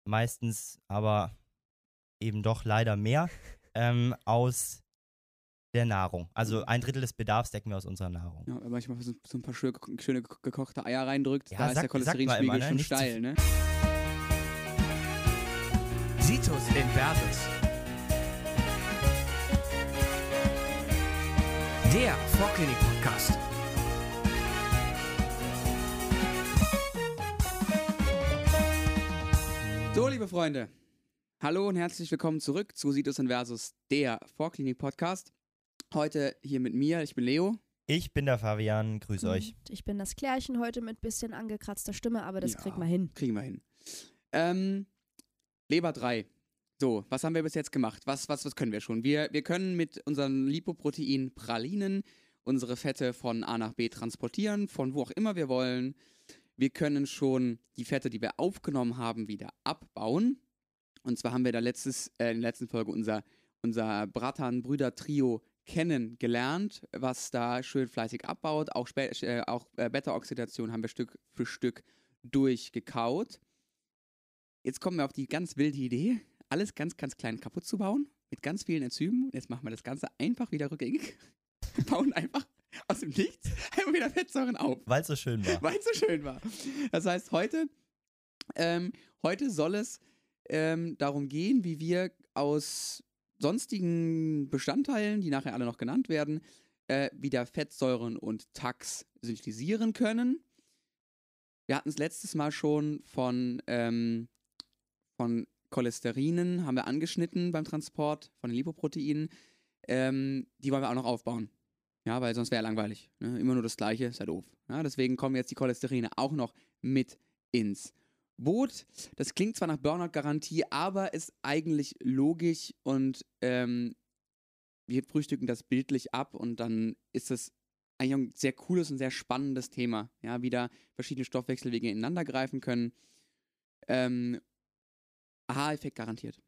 meistens aber eben doch leider mehr, aus der Nahrung. Also 1/3 des Bedarfs decken wir aus unserer Nahrung. Ja, wenn man manchmal so ein paar schöne gekochte Eier reindrückt, Ja, da ist der Cholesterinspiegel immer, ne? schon Nicht steil, ne? Situs Inversus. Der Vorklinik-Podcast. So, liebe Freunde, hallo und herzlich willkommen zurück zu Situs Inversus, der Vorklinik-Podcast. Heute hier mit mir, ich bin Leo. Ich bin der Fabian, grüß euch. Ich bin das Klärchen heute mit bisschen angekratzter Stimme, aber das Ja, kriegen wir hin. Kriegen wir hin. Leber 3. So, was haben wir bis jetzt gemacht? Was können wir schon? Wir können mit unseren Lipoprotein Pralinen unsere Fette von A nach B transportieren, von wo auch immer wir wollen. Wir können schon die Fette, die wir aufgenommen haben, wieder abbauen. Und zwar haben wir da in der letzten Folge unser Bratan-Brüder-Trio kennengelernt, was da schön fleißig abbaut. Auch Beta-Oxidation haben wir Stück für Stück durchgekaut. Jetzt kommen wir auf die ganz wilde Idee, alles ganz, ganz klein kaputt zu bauen, mit ganz vielen Enzymen. Jetzt machen wir das Ganze einfach wieder rückgängig. Wir bauen einfach aus dem Nichts einfach wieder Fettsäuren auf. Weil es so schön war. Weil es so schön war. Das heißt, heute soll es darum gehen, wie wir aus sonstigen Bestandteilen, die nachher alle noch genannt werden, wieder Fettsäuren und Tax synthetisieren können. Wir hatten es letztes Mal schon von Cholesterinen, haben wir angeschnitten beim Transport, von den Lipoproteinen. Die wollen wir auch noch aufbauen. Ja, weil sonst wäre langweilig. Ne? Immer nur das Gleiche, ist ja doof. Ja, deswegen kommen jetzt die Cholesterine auch noch mit ins Boot. Das klingt zwar nach Burnout-Garantie, aber ist eigentlich logisch und wir frühstücken das bildlich ab und dann ist es eigentlich ein sehr cooles und sehr spannendes Thema. Ja, wie da verschiedene Stoffwechselwege ineinander greifen können. Aha-Effekt garantiert.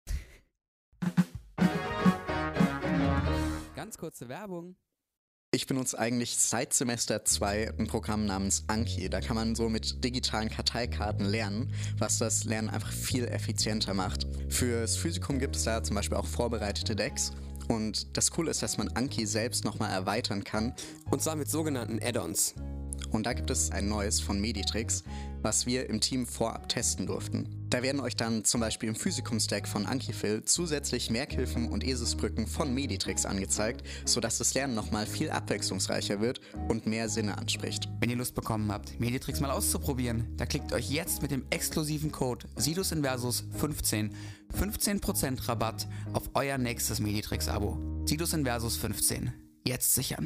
Ganz kurze Werbung. Ich benutze eigentlich seit Semester 2 ein Programm namens Anki. Da kann man so mit digitalen Karteikarten lernen, was das Lernen einfach viel effizienter macht. Fürs Physikum gibt es da zum Beispiel auch vorbereitete Decks. Und das Coole ist, dass man Anki selbst nochmal erweitern kann. Und zwar mit sogenannten Add-ons. Und da gibt es ein neues von Meditrix, was wir im Team vorab testen durften. Da werden euch dann zum Beispiel im Physikum-Stack von Anki-Phil zusätzlich Merkhilfen und Eselsbrücken von Meditrix angezeigt, sodass das Lernen nochmal viel abwechslungsreicher wird und mehr Sinne anspricht. Wenn ihr Lust bekommen habt, Meditrix mal auszuprobieren, da klickt euch jetzt mit dem exklusiven Code SIDUSINVERSUS15 15% Rabatt auf euer nächstes Meditrix-Abo. SIDUSINVERSUS15. Jetzt sichern.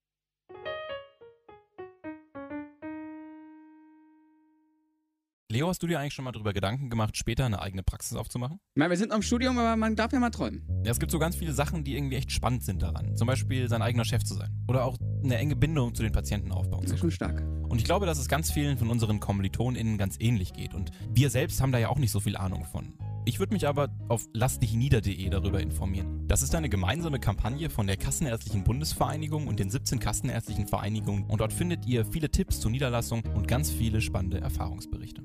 Leo, hast du dir eigentlich schon mal darüber Gedanken gemacht, später eine eigene Praxis aufzumachen? Ich meine, wir sind noch im Studium, aber man darf ja mal träumen. Ja, es gibt so ganz viele Sachen, die irgendwie echt spannend sind daran. Zum Beispiel sein eigener Chef zu sein. Oder auch eine enge Bindung zu den Patienten aufbauen Das zu ist schon können. stark. Und ich glaube, dass es ganz vielen von unseren KommilitonInnen ganz ähnlich geht. Und wir selbst haben da ja auch nicht so viel Ahnung von. Ich würde mich aber auf lassdichnieder.de darüber informieren. Das ist eine gemeinsame Kampagne von der Kassenärztlichen Bundesvereinigung und den 17 Kassenärztlichen Vereinigungen. Und dort findet ihr viele Tipps zur Niederlassung und ganz viele spannende Erfahrungsberichte.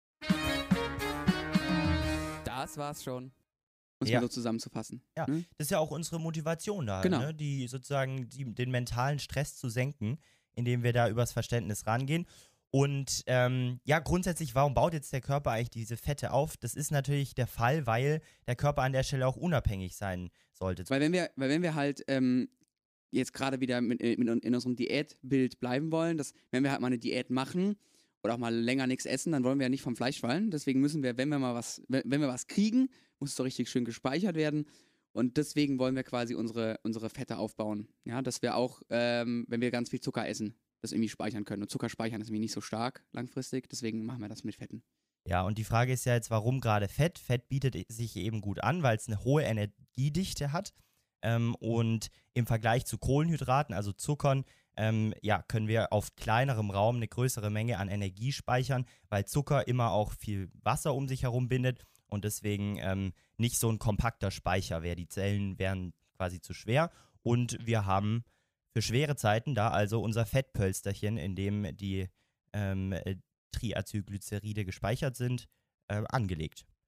Das war's schon. Um es Ja. mal so zusammenzufassen. Ja, Ne? das ist ja auch unsere Motivation da, Genau. ne? Die sozusagen den mentalen Stress zu senken, indem wir da übers Verständnis rangehen. Und ja, grundsätzlich, warum baut jetzt der Körper eigentlich diese Fette auf? Das ist natürlich der Fall, weil der Körper an der Stelle auch unabhängig sein sollte. Weil wenn wir halt jetzt gerade wieder in unserem Diätbild bleiben wollen, wenn wir halt mal eine Diät machen oder auch mal länger nichts essen, dann wollen wir ja nicht vom Fleisch fallen. Deswegen müssen wir, wenn wir was kriegen, muss es doch richtig schön gespeichert werden. Und deswegen wollen wir quasi unsere Fette aufbauen. Ja, dass wir auch, wenn wir ganz viel Zucker essen, das irgendwie speichern können. Und Zucker speichern ist irgendwie nicht so stark langfristig, deswegen machen wir das mit Fetten. Ja, und die Frage ist ja jetzt, warum gerade Fett? Fett bietet sich eben gut an, weil es eine hohe Energiedichte hat. Und im Vergleich zu Kohlenhydraten, also Zuckern, können wir auf kleinerem Raum eine größere Menge an Energie speichern, weil Zucker immer auch viel Wasser um sich herum bindet und deswegen nicht so ein kompakter Speicher wäre. Die Zellen wären quasi zu schwer und wir haben für schwere Zeiten da also unser Fettpölsterchen, in dem die Triacylglyceride gespeichert sind, angelegt.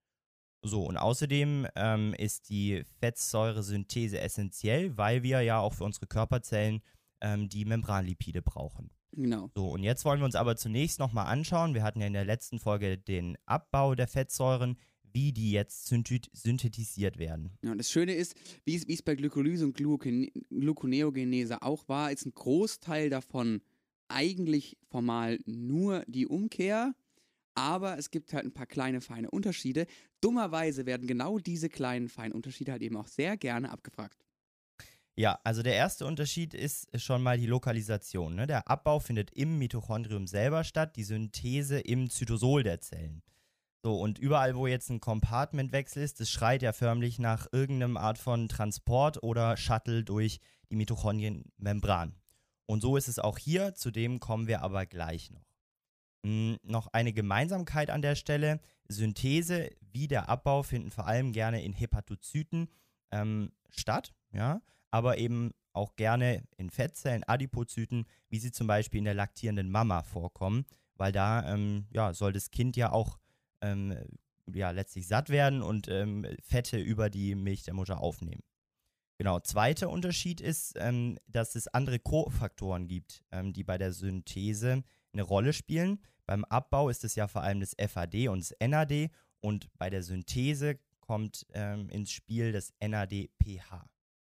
So, und außerdem ist die Fettsäuresynthese essentiell, weil wir ja auch für unsere Körperzellen die Membranlipide brauchen. Genau. So, und jetzt wollen wir uns aber zunächst nochmal anschauen, wir hatten ja in der letzten Folge den Abbau der Fettsäuren, wie die jetzt synthetisiert werden. Ja, und das Schöne ist, wie es bei Glykolyse und Gluconeogenese auch war, ist ein Großteil davon eigentlich formal nur die Umkehr, aber es gibt halt ein paar kleine, feine Unterschiede. Dummerweise werden genau diese kleinen, feinen Unterschiede halt eben auch sehr gerne abgefragt. Ja, also der erste Unterschied ist schon mal die Lokalisation. Ne? Der Abbau findet im Mitochondrium selber statt, die Synthese im Zytosol der Zellen. So, und überall, wo jetzt ein Compartmentwechsel ist, das schreit ja förmlich nach irgendeiner Art von Transport oder Shuttle durch die Mitochondrienmembran. Und so ist es auch hier, zu dem kommen wir aber gleich noch. Noch eine Gemeinsamkeit an der Stelle: Synthese wie der Abbau finden vor allem gerne in Hepatozyten statt, ja, aber eben auch gerne in Fettzellen, Adipozyten, wie sie zum Beispiel in der laktierenden Mama vorkommen, weil da soll das Kind ja auch letztlich satt werden und Fette über die Milch der Mutter aufnehmen. Genau, zweiter Unterschied ist, dass es andere Kofaktoren gibt, die bei der Synthese eine Rolle spielen. Beim Abbau ist es ja vor allem das FAD und das NAD und bei der Synthese kommt ins Spiel das NADPH.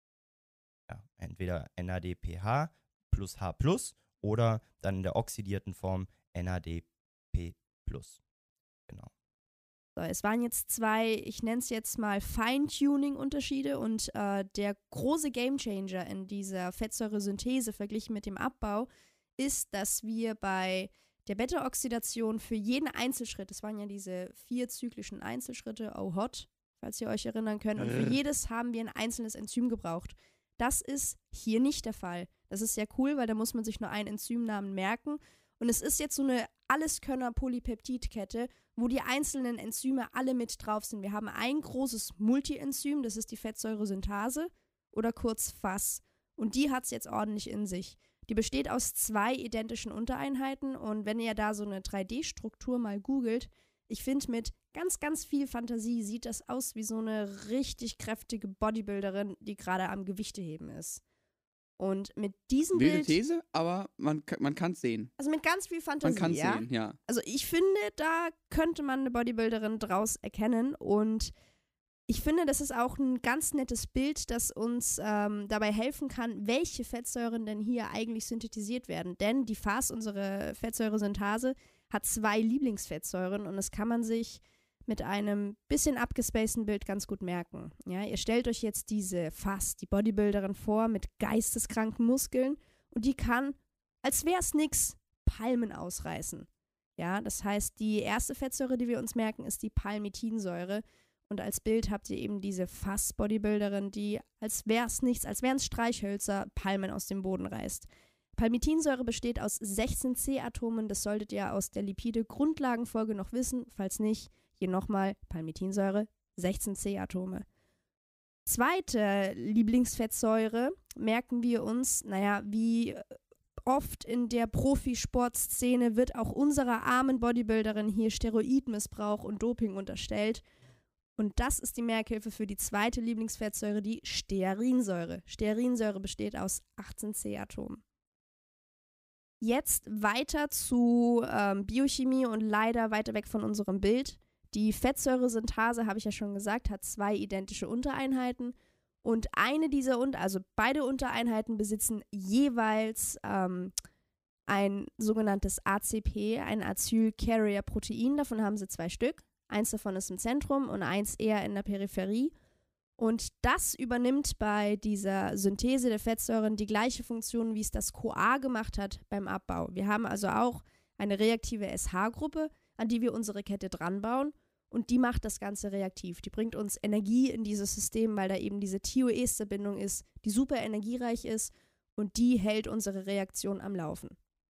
Ja, entweder NADPH plus H plus oder dann in der oxidierten Form NADP plus. Genau. So, es waren jetzt zwei, ich nenne es jetzt mal Feintuning-Unterschiede und der große Gamechanger in dieser Fettsäuresynthese verglichen mit dem Abbau ist, dass wir bei der Beta-Oxidation für jeden Einzelschritt, das waren ja diese 4 zyklischen Einzelschritte, OHOT, falls ihr euch erinnern könnt, und für jedes haben wir ein einzelnes Enzym gebraucht. Das ist hier nicht der Fall. Das ist sehr cool, weil da muss man sich nur einen Enzymnamen merken. Und es ist jetzt so eine Alleskönner-Polypeptidkette, wo die einzelnen Enzyme alle mit drauf sind. Wir haben ein großes Multienzym, das ist die Fettsäuresyntase oder kurz FAS. Und die hat es jetzt ordentlich in sich. Die besteht aus 2 identischen Untereinheiten und wenn ihr da so eine 3D-Struktur mal googelt, ich finde, mit ganz, ganz viel Fantasie sieht das aus wie so eine richtig kräftige Bodybuilderin, die gerade am Gewichteheben ist. Und mit diesem Wilde Bild... These, aber man kann es sehen. Also mit ganz viel Fantasie, Man kann es ja? sehen, ja. Also ich finde, da könnte man eine Bodybuilderin draus erkennen und ich finde, das ist auch ein ganz nettes Bild, das uns dabei helfen kann, welche Fettsäuren denn hier eigentlich synthetisiert werden. Denn die FAS, unsere Fettsäuresyntase, hat 2 Lieblingsfettsäuren und das kann man sich mit einem bisschen abgespaceden Bild ganz gut merken. Ja, ihr stellt euch jetzt diese FAS, die Bodybuilderin, vor mit geisteskranken Muskeln und die kann, als wäre es nix, Palmen ausreißen. Ja, das heißt, die erste Fettsäure, die wir uns merken, ist die Palmitinsäure. Und als Bild habt ihr eben diese FAS-Bodybuilderin, die, als wäre es nichts, als wären es Streichhölzer, Palmen aus dem Boden reißt. Palmitinsäure besteht aus 16 C-Atomen, das solltet ihr aus der Lipide-Grundlagenfolge noch wissen. Falls nicht, hier nochmal Palmitinsäure, 16 C-Atome. Zweite Lieblingsfettsäure merken wir uns, wie oft in der Profisportszene wird auch unserer armen Bodybuilderin hier Steroidmissbrauch und Doping unterstellt. Und das ist die Merkhilfe für die zweite Lieblingsfettsäure, die Stearinsäure. Stearinsäure besteht aus 18 C-Atomen. Jetzt weiter zu Biochemie und leider weiter weg von unserem Bild. Die Fettsäuresyntase, habe ich ja schon gesagt, hat 2 identische Untereinheiten. Und eine dieser also beide Untereinheiten besitzen jeweils ein sogenanntes ACP, ein Acyl-Carrier-Protein. Davon haben sie 2 Stück. Eins davon ist im Zentrum und eins eher in der Peripherie. Und das übernimmt bei dieser Synthese der Fettsäuren die gleiche Funktion, wie es das CoA gemacht hat beim Abbau. Wir haben also auch eine reaktive SH-Gruppe, an die wir unsere Kette dranbauen. Und die macht das Ganze reaktiv. Die bringt uns Energie in dieses System, weil da eben diese Thioester-Bindung ist, die super energiereich ist und die hält unsere Reaktion am Laufen.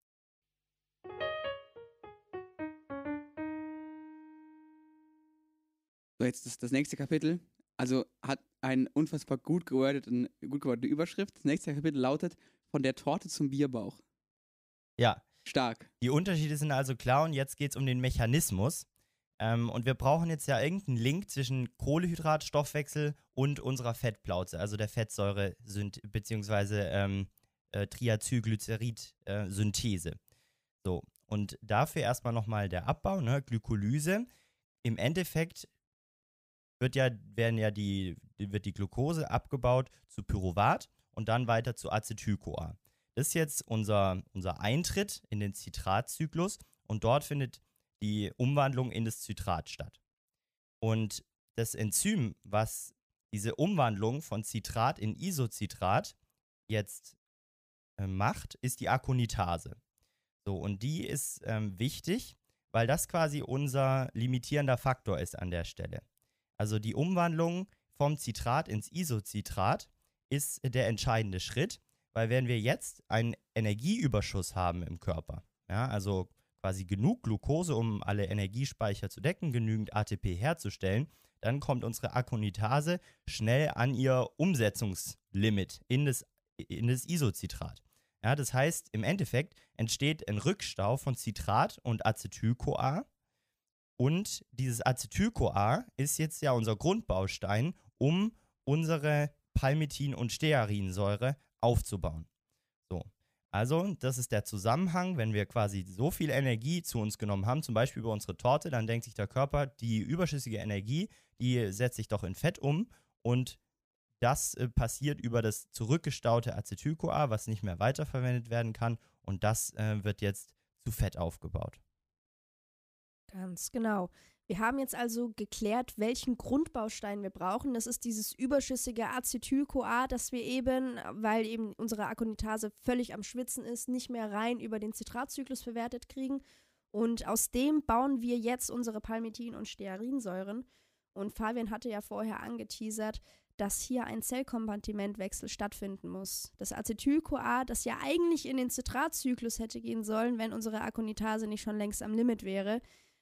So, jetzt das nächste Kapitel. Also hat eine unfassbar gut gewordete Überschrift. Das nächste Kapitel lautet: Von der Torte zum Bierbauch. Ja. Stark. Die Unterschiede sind also klar und jetzt geht es um den Mechanismus. Und wir brauchen jetzt ja irgendeinen Link zwischen Kohlehydratstoffwechsel und unserer Fettplauze, also der Fettsäure bzw. Triacylglycerid-Synthese. So, und dafür erstmal nochmal der Abbau, ne, Glykolyse. Im Endeffekt wird die Glucose abgebaut zu Pyruvat und dann weiter zu Acetyl-CoA. Das ist jetzt unser Eintritt in den Citratzyklus und dort findet die Umwandlung in das Citrat statt. Und das Enzym, was diese Umwandlung von Citrat in Isocitrat jetzt macht, ist die Akonitase. So, und die ist wichtig, weil das quasi unser limitierender Faktor ist an der Stelle. Also die Umwandlung vom Citrat ins Isocitrat ist der entscheidende Schritt, weil wenn wir jetzt einen Energieüberschuss haben im Körper, ja, also quasi genug Glucose, um alle Energiespeicher zu decken, genügend ATP herzustellen, dann kommt unsere Akonitase schnell an ihr Umsetzungslimit in das Isocitrat. Ja, das heißt, im Endeffekt entsteht ein Rückstau von Citrat und Acetyl-CoA. Und dieses Acetyl-CoA ist jetzt ja unser Grundbaustein, um unsere Palmitin- und Stearinsäure aufzubauen. So, also das ist der Zusammenhang, wenn wir quasi so viel Energie zu uns genommen haben, zum Beispiel über unsere Torte, dann denkt sich der Körper, die überschüssige Energie, die setzt sich doch in Fett um und das passiert über das zurückgestaute Acetyl-CoA, was nicht mehr weiterverwendet werden kann und das wird jetzt zu Fett aufgebaut. Ganz genau. Wir haben jetzt also geklärt, welchen Grundbaustein wir brauchen. Das ist dieses überschüssige Acetyl-CoA, das wir eben, weil eben unsere Akonitase völlig am Schwitzen ist, nicht mehr rein über den Citratzyklus verwertet kriegen. Und aus dem bauen wir jetzt unsere Palmitin- und Stearinsäuren. Und Fabian hatte ja vorher angeteasert, dass hier ein Zellkompartimentwechsel stattfinden muss. Das Acetyl-CoA, das ja eigentlich in den Citratzyklus hätte gehen sollen, wenn unsere Akonitase nicht schon längst am Limit wäre,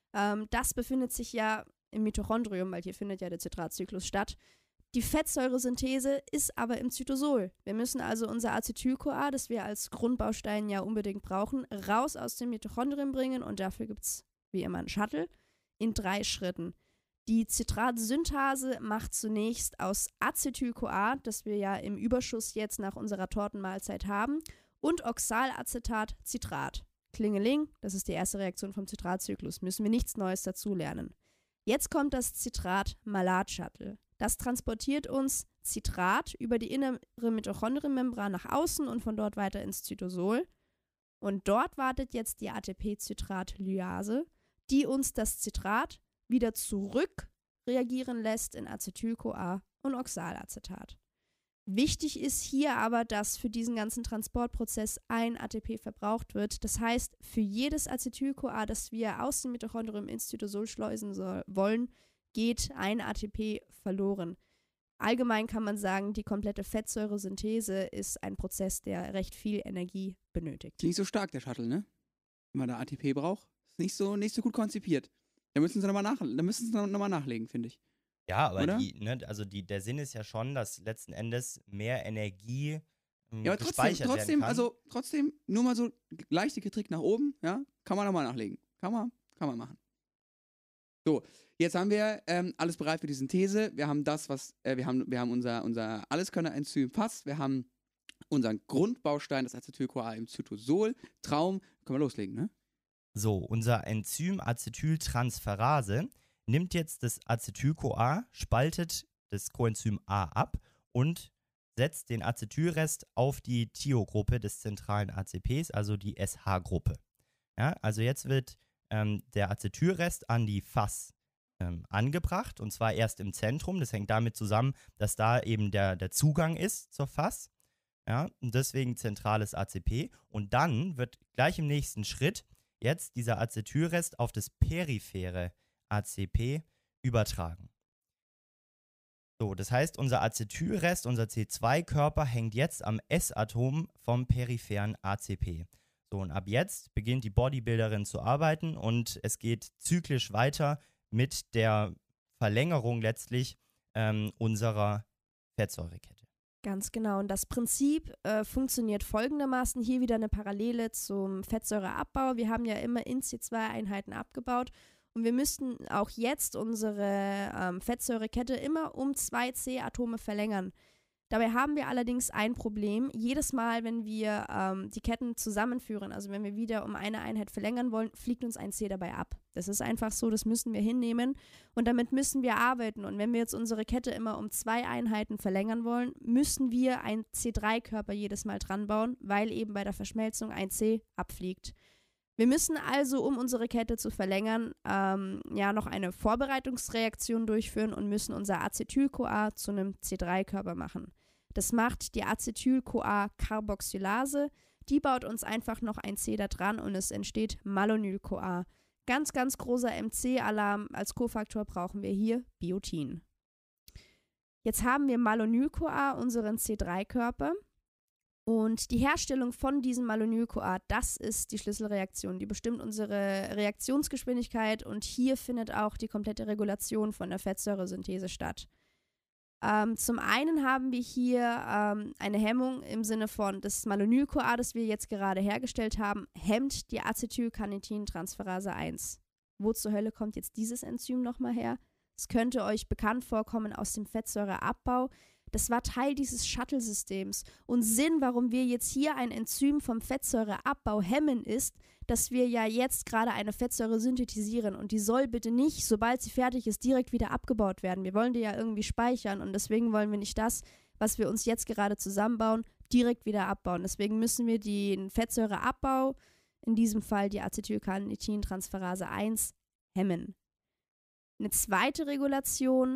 das befindet sich ja im Mitochondrium, weil hier findet ja der Citratzyklus statt. Die Fettsäuresynthese ist aber im Zytosol. Wir müssen also unser Acetyl-CoA, das wir als Grundbaustein ja unbedingt brauchen, raus aus dem Mitochondrium bringen und dafür gibt es wie immer einen Shuttle in 3 Schritten. Die Citratsynthase macht zunächst aus Acetyl-CoA, das wir ja im Überschuss jetzt nach unserer Tortenmahlzeit haben, und Oxalacetat Citrat. Klingeling, das ist die erste Reaktion vom Citratzyklus, müssen wir nichts Neues dazulernen. Jetzt kommt das Citrat-Malat-Shuttle. Das transportiert uns Citrat über die innere Mitochondrienmembran nach außen und von dort weiter ins Zytosol. Und dort wartet jetzt die ATP-Citrat-Lyase, die uns das Citrat wieder zurück reagieren lässt in Acetyl-CoA und Oxalacetat. Wichtig ist hier aber, dass für diesen ganzen Transportprozess ein ATP verbraucht wird. Das heißt, für jedes Acetyl-CoA, das wir aus dem Mitochondrium ins Zytosol schleusen wollen, geht ein ATP verloren. Allgemein kann man sagen, die komplette Fettsäuresynthese ist ein Prozess, der recht viel Energie benötigt. Nicht so stark, der Shuttle, ne? Wenn man da ATP braucht. Ist nicht so gut konzipiert. Da müssen sie nochmal nachlegen, finde ich. Ja, aber Oder? Der Sinn ist ja schon, dass letzten Endes mehr Energie Ja, aber gespeichert werden kann. trotzdem, nur mal so leichte Kritik nach oben, ja, kann man nochmal nachlegen. Kann man machen. So, jetzt haben wir alles bereit für die Synthese. Wir haben das, wir haben unser Alleskönner-Enzym FAS, wir haben unseren Grundbaustein, das Acetyl-CoA im Zytosol. Traum, können wir loslegen, ne? So, unser Enzym Acetyltransferase nimmt jetzt das Acetyl-CoA, spaltet das Coenzym A ab und setzt den Acetylrest auf die Thiogruppe des zentralen ACPs, also die SH-Gruppe. Ja, also jetzt wird der Acetylrest an die FAS angebracht und zwar erst im Zentrum. Das hängt damit zusammen, dass da eben der Zugang ist zur FAS. Ja, und deswegen zentrales ACP. Und dann wird gleich im nächsten Schritt jetzt dieser Acetylrest auf das periphere ACP übertragen. So, das heißt, unser Acetylrest, unser C2-Körper hängt jetzt am S-Atom vom peripheren ACP. So, und ab jetzt beginnt die Bodybuilderin zu arbeiten und es geht zyklisch weiter mit der Verlängerung letztlich unserer Fettsäurekette. Ganz genau. Und das Prinzip funktioniert folgendermaßen. Hier wieder eine Parallele zum Fettsäureabbau. Wir haben ja immer in C2-Einheiten abgebaut. Und wir müssten auch jetzt unsere Fettsäurekette immer um 2 C-Atome verlängern. Dabei haben wir allerdings ein Problem. Jedes Mal, wenn wir die Ketten zusammenführen, also wenn wir wieder um eine Einheit verlängern wollen, fliegt uns ein C dabei ab. Das ist einfach so, das müssen wir hinnehmen und damit müssen wir arbeiten. Und wenn wir jetzt unsere Kette immer um 2 Einheiten verlängern wollen, müssen wir einen C3-Körper jedes Mal dran bauen, weil eben bei der Verschmelzung ein C abfliegt. Wir müssen also, um unsere Kette zu verlängern, noch eine Vorbereitungsreaktion durchführen und müssen unser Acetyl-CoA zu einem C3-Körper machen. Das macht die Acetyl-CoA-Carboxylase. Die baut uns einfach noch ein C da dran und es entsteht Malonyl-CoA. Ganz, ganz großer MC-Alarm. Als Kofaktor brauchen wir hier Biotin. Jetzt haben wir Malonyl-CoA, unseren C3-Körper. Und die Herstellung von diesem Malonyl-CoA, das ist die Schlüsselreaktion. Die bestimmt unsere Reaktionsgeschwindigkeit und hier findet auch die komplette Regulation von der Fettsäuresynthese statt. Zum einen haben wir hier eine Hemmung im Sinne von, das Malonyl-CoA, das wir jetzt gerade hergestellt haben, hemmt die Acetylcarnitin-Transferase 1. Wo zur Hölle kommt jetzt dieses Enzym nochmal her? Es könnte euch bekannt vorkommen aus dem Fettsäureabbau. Das war Teil dieses Shuttle-Systems. Und Sinn, warum wir jetzt hier ein Enzym vom Fettsäureabbau hemmen, ist, dass wir ja jetzt gerade eine Fettsäure synthetisieren und die soll bitte nicht, sobald sie fertig ist, direkt wieder abgebaut werden. Wir wollen die ja irgendwie speichern und deswegen wollen wir nicht das, was wir uns jetzt gerade zusammenbauen, direkt wieder abbauen. Deswegen müssen wir den Fettsäureabbau, in diesem Fall die Acetylcarnitin-Transferase 1, hemmen. Eine zweite Regulation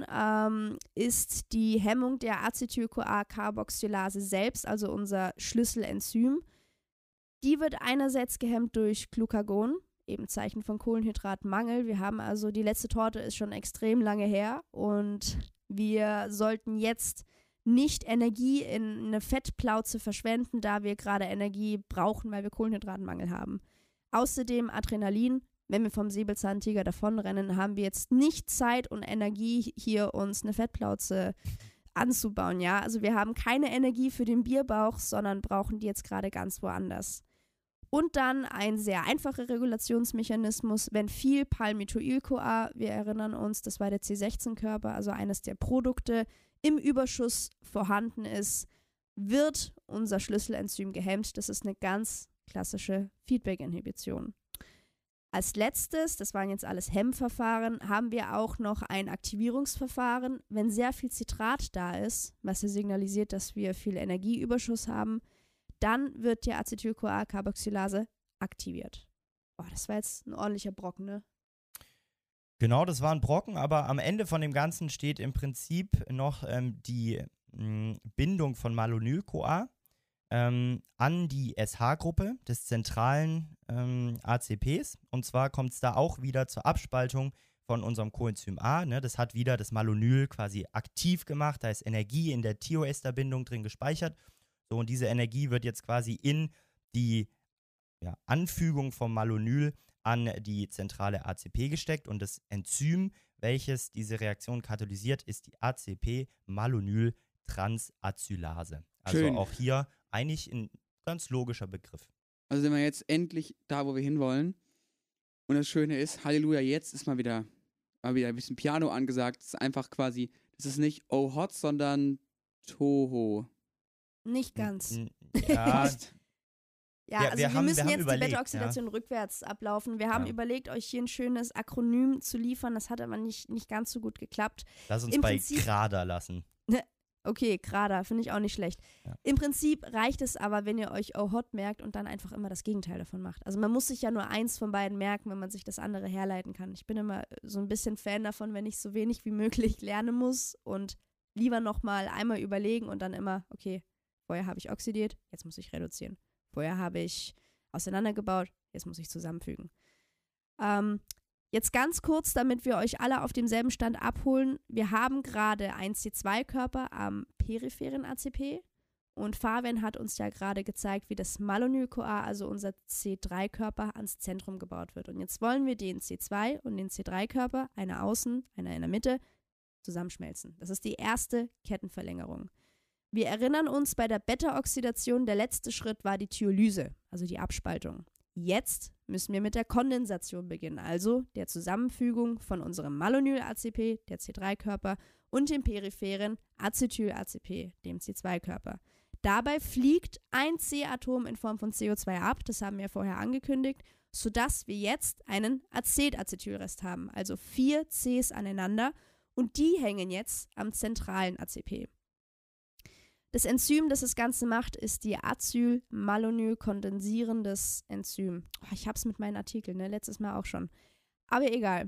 ist die Hemmung der Acetyl-CoA-Carboxylase selbst, also unser Schlüsselenzym. Die wird einerseits gehemmt durch Glucagon, eben Zeichen von Kohlenhydratmangel. Wir haben also, die letzte Torte ist schon extrem lange her und wir sollten jetzt nicht Energie in eine Fettplauze verschwenden, da wir gerade Energie brauchen, weil wir Kohlenhydratmangel haben. Außerdem Adrenalin. Wenn wir vom Säbelzahntiger davonrennen, haben wir jetzt nicht Zeit und Energie, hier uns eine Fettplauze anzubauen, ja. Also wir haben keine Energie für den Bierbauch, sondern brauchen die jetzt gerade ganz woanders. Und dann ein sehr einfacher Regulationsmechanismus, wenn viel Palmitoyl-CoA, wir erinnern uns, das war der C16-Körper, also eines der Produkte, im Überschuss vorhanden ist, wird unser Schlüsselenzym gehemmt. Das ist eine ganz klassische Feedback-Inhibition. Als letztes, das waren jetzt alles Hemmverfahren, haben wir auch noch ein Aktivierungsverfahren. Wenn sehr viel Citrat da ist, was ja signalisiert, dass wir viel Energieüberschuss haben, dann wird die Acetyl-CoA-Carboxylase aktiviert. Boah, das war jetzt ein ordentlicher Brocken, ne? Genau, das war ein Brocken, aber am Ende von dem Ganzen steht im Prinzip noch die Bindung von Malonyl-CoA an die SH-Gruppe des zentralen ACPs. Und zwar kommt es da auch wieder zur Abspaltung von unserem Coenzym A. Ne? Das hat wieder das Malonyl quasi aktiv gemacht. Da ist Energie in der Thioesterbindung drin gespeichert. So, und diese Energie wird jetzt quasi in die Anfügung vom Malonyl an die zentrale ACP gesteckt. Und das Enzym, welches diese Reaktion katalysiert, ist die ACP-Malonyl-Transacylase. Also Schön. auch hier eigentlich ein ganz logischer Begriff. Also sind wir jetzt endlich da, wo wir hinwollen. Und das Schöne ist, Halleluja, jetzt ist mal wieder ein bisschen Piano angesagt. Es ist einfach quasi, das ist nicht Oh Hot, sondern Toho. Nicht ganz. Ja, Ja, Ja, also wir wir haben müssen jetzt die überlegt, Beta-Oxidation rückwärts ablaufen. Wir haben Ja. überlegt, euch hier ein schönes Akronym zu liefern. Das hat aber nicht ganz so gut geklappt. Lass uns Im bei Prinzip- Grada lassen. Okay, Grada, finde ich auch nicht schlecht. Ja. Im Prinzip reicht es aber, wenn ihr euch Oh Hot merkt und dann einfach immer das Gegenteil davon macht. Also man muss sich ja nur eins von beiden merken, wenn man sich das andere herleiten kann. Ich bin immer so ein bisschen Fan davon, wenn ich so wenig wie möglich lernen muss und lieber nochmal einmal überlegen und dann immer, okay, vorher habe ich oxidiert, jetzt muss ich reduzieren. Vorher habe ich auseinandergebaut, jetzt muss ich zusammenfügen. Jetzt ganz kurz, damit wir euch alle auf demselben Stand abholen. Wir haben gerade einen C2-Körper am peripheren ACP und Fabian hat uns ja gerade gezeigt, wie das Malonyl-CoA, also unser C3-Körper, ans Zentrum gebaut wird. Und jetzt wollen wir den C2 und den C3-Körper, einer außen, einer in der Mitte, zusammenschmelzen. Das ist die erste Kettenverlängerung. Wir erinnern uns, bei der Beta-Oxidation, der letzte Schritt war die Thiolyse, also die Abspaltung. Jetzt müssen wir mit der Kondensation beginnen, also der Zusammenfügung von unserem Malonyl-ACP, der C3-Körper, und dem peripheren Acetyl-ACP, dem C2-Körper. Dabei fliegt ein C-Atom in Form von CO2 ab, das haben wir vorher angekündigt, sodass wir jetzt einen Acetacetylrest haben, also 4 Cs aneinander, und die hängen jetzt am zentralen ACP. Das Enzym, das das Ganze macht, ist die Acyl-Malonyl-kondensierendes Enzym. Oh, ich hab's mit meinen Artikeln, letztes Mal auch schon. Aber egal.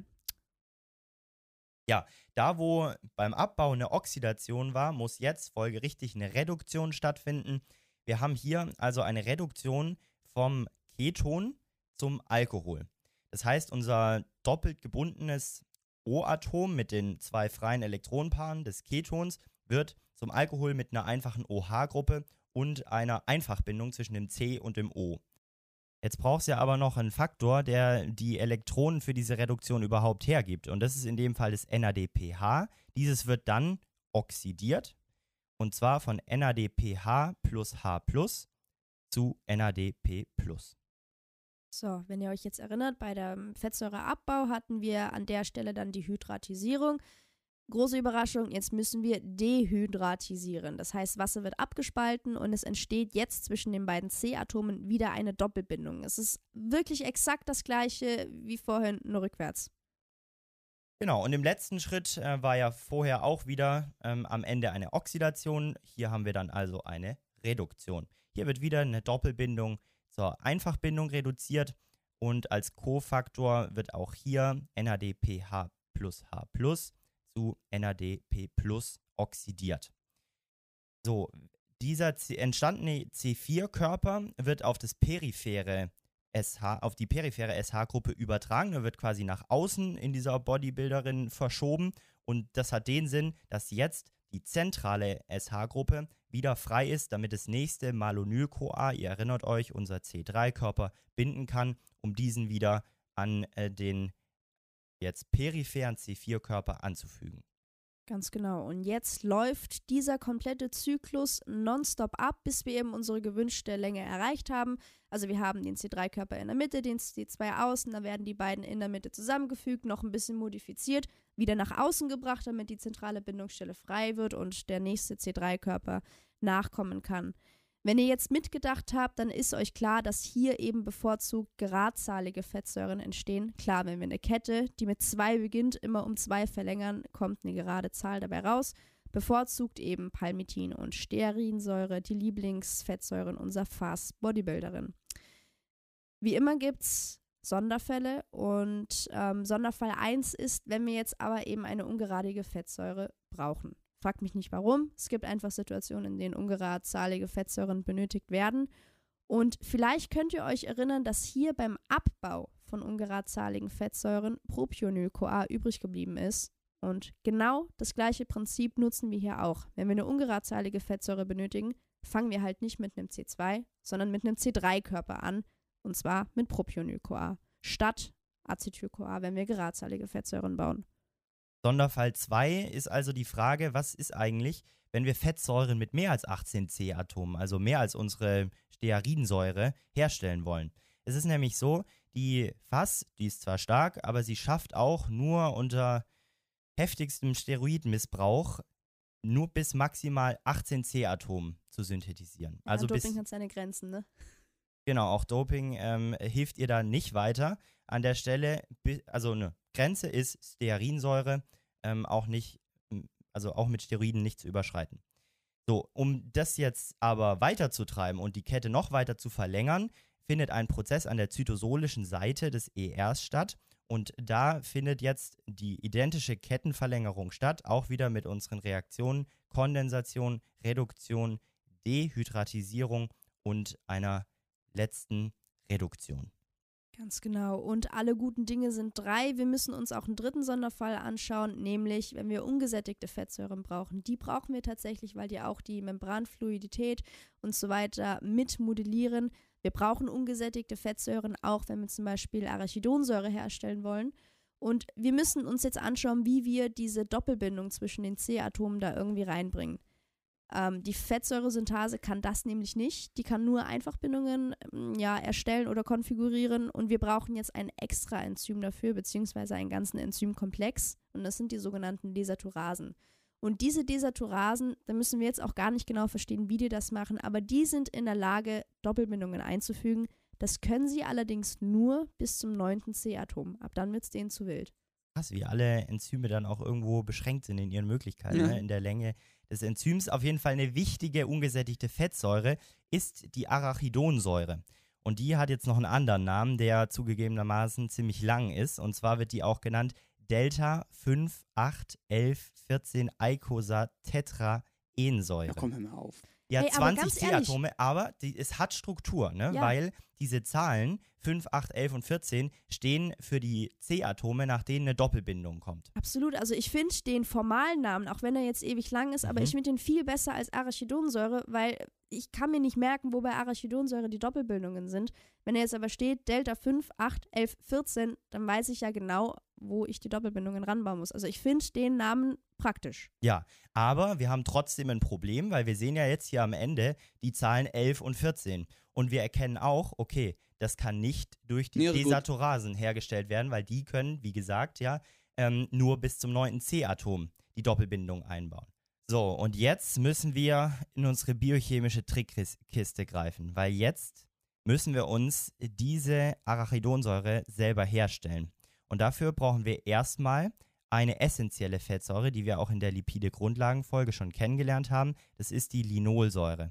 Ja, da wo beim Abbau eine Oxidation war, muss jetzt folgerichtig eine Reduktion stattfinden. Wir haben hier also eine Reduktion vom Keton zum Alkohol. Das heißt, unser doppelt gebundenes O-Atom mit den 2 freien Elektronenpaaren des Ketons wird zum Alkohol mit einer einfachen OH-Gruppe und einer Einfachbindung zwischen dem C und dem O. Jetzt braucht es ja aber noch einen Faktor, der die Elektronen für diese Reduktion überhaupt hergibt. Und das ist in dem Fall das NADPH. Dieses wird dann oxidiert. Und zwar von NADPH plus H plus zu NADP plus. So, wenn ihr euch jetzt erinnert, bei dem Fettsäureabbau hatten wir an der Stelle dann die Hydratisierung. Große Überraschung, jetzt müssen wir dehydratisieren. Das heißt, Wasser wird abgespalten und es entsteht jetzt zwischen den beiden C-Atomen wieder eine Doppelbindung. Es ist wirklich exakt das gleiche wie vorhin, nur rückwärts. Genau, und im letzten Schritt war ja vorher auch wieder am Ende eine Oxidation. Hier haben wir dann also eine Reduktion. Hier wird wieder eine Doppelbindung zur Einfachbindung reduziert und als Kofaktor wird auch hier NADPH plus H plus zu NADP plus oxidiert. So, dieser entstandene C4-Körper wird auf die periphere SH-Gruppe übertragen. Er wird quasi nach außen in dieser Bodybuilderin verschoben und das hat den Sinn, dass jetzt die zentrale SH-Gruppe wieder frei ist, damit das nächste Malonyl-CoA, ihr erinnert euch, unser C3-Körper, binden kann, um diesen wieder an den jetzt peripheren C4-Körper anzufügen. Ganz genau. Und jetzt läuft dieser komplette Zyklus nonstop ab, bis wir eben unsere gewünschte Länge erreicht haben. Also wir haben den C3-Körper in der Mitte, den C2 außen, dann werden die beiden in der Mitte zusammengefügt, noch ein bisschen modifiziert, wieder nach außen gebracht, damit die zentrale Bindungsstelle frei wird und der nächste C3-Körper nachkommen kann. Wenn ihr jetzt mitgedacht habt, dann ist euch klar, dass hier eben bevorzugt geradzahlige Fettsäuren entstehen. Klar, wenn wir eine Kette, die mit 2 beginnt, immer um 2 verlängern, kommt eine gerade Zahl dabei raus. Bevorzugt eben Palmitin und Stearinsäure, die Lieblingsfettsäuren unserer Fast-Bodybuilderin. Wie immer gibt es Sonderfälle und Sonderfall 1 ist, wenn wir jetzt aber eben eine ungeradige Fettsäure brauchen. Fragt mich nicht warum. Es gibt einfach Situationen, in denen ungeradzahlige Fettsäuren benötigt werden. Und vielleicht könnt ihr euch erinnern, dass hier beim Abbau von ungeradzahligen Fettsäuren Propionyl-CoA übrig geblieben ist. Und genau das gleiche Prinzip nutzen wir hier auch. Wenn wir eine ungeradzahlige Fettsäure benötigen, fangen wir halt nicht mit einem C2, sondern mit einem C3-Körper an. Und zwar mit Propionyl-CoA statt Acetyl-CoA, wenn wir geradzahlige Fettsäuren bauen. Sonderfall 2 ist also die Frage, was ist eigentlich, wenn wir Fettsäuren mit mehr als 18 C-Atomen, also mehr als unsere Stearinsäure, herstellen wollen. Es ist nämlich so, die FAS, die ist zwar stark, aber sie schafft auch nur unter heftigstem Steroidmissbrauch nur bis maximal 18 C-Atomen zu synthetisieren. Ja, Also Doping hat seine Grenzen, ne? Genau, auch Doping hilft ihr da nicht weiter. An der Stelle, also eine Grenze ist Stearinsäure, auch mit Steroiden nicht zu überschreiten. So, um das jetzt aber weiterzutreiben und die Kette noch weiter zu verlängern, findet ein Prozess an der zytosolischen Seite des ERs statt. Und da findet jetzt die identische Kettenverlängerung statt, auch wieder mit unseren Reaktionen Kondensation, Reduktion, Dehydratisierung und einer letzten Reduktion. Ganz genau. Und alle guten Dinge sind 3. Wir müssen uns auch einen dritten Sonderfall anschauen, nämlich wenn wir ungesättigte Fettsäuren brauchen. Die brauchen wir tatsächlich, weil die auch die Membranfluidität und so weiter mit modellieren. Wir brauchen ungesättigte Fettsäuren, auch wenn wir zum Beispiel Arachidonsäure herstellen wollen. Und wir müssen uns jetzt anschauen, wie wir diese Doppelbindung zwischen den C-Atomen da irgendwie reinbringen. Die Fettsäuresynthase kann das nämlich nicht. Die kann nur Einfachbindungen erstellen oder konfigurieren und wir brauchen jetzt ein extra Enzym dafür, beziehungsweise einen ganzen Enzymkomplex und das sind die sogenannten Desaturasen. Und diese Desaturasen, da müssen wir jetzt auch gar nicht genau verstehen, wie die das machen, aber die sind in der Lage, Doppelbindungen einzufügen. Das können sie allerdings nur bis zum 9. C-Atom. Ab dann wird es denen zu wild. Krass, wie alle Enzyme dann auch irgendwo beschränkt sind in ihren Möglichkeiten, Ja. ne? In der Länge des Enzyms. Auf jeden Fall eine wichtige ungesättigte Fettsäure ist die Arachidonsäure. Und die hat jetzt noch einen anderen Namen, der zugegebenermaßen ziemlich lang ist. Und zwar wird die auch genannt Delta-5-8-11-14-Eicosatetraensäure. Ja, komm, hör mal auf. Ja, Ey, aber 20 ganz ehrlich- C-Atome, aber es hat Struktur, ne? Ja. Weil diese Zahlen 5, 8, 11 und 14 stehen für die C-Atome, nach denen eine Doppelbindung kommt. Absolut, also ich finde den formalen Namen, auch wenn er jetzt ewig lang ist, aber ich finde den viel besser als Arachidonsäure, weil ich kann mir nicht merken, wo bei Arachidonsäure die Doppelbindungen sind. Wenn er jetzt aber steht, Delta 5, 8, 11, 14, dann weiß ich ja genau, wo ich die Doppelbindungen ranbauen muss. Also ich finde den Namen praktisch. Ja, aber wir haben trotzdem ein Problem, weil wir sehen ja jetzt hier am Ende die Zahlen 11 und 14. Und wir erkennen auch, okay, das kann nicht durch die Nee, also gut. Desaturasen hergestellt werden, weil die können, wie gesagt, ja, nur bis zum 9. C-Atom die Doppelbindung einbauen. So, und jetzt müssen wir in unsere biochemische Trickkiste greifen, weil jetzt müssen wir uns diese Arachidonsäure selber herstellen. Und dafür brauchen wir erstmal eine essentielle Fettsäure, die wir auch in der Lipide-Grundlagenfolge schon kennengelernt haben. Das ist die Linolsäure.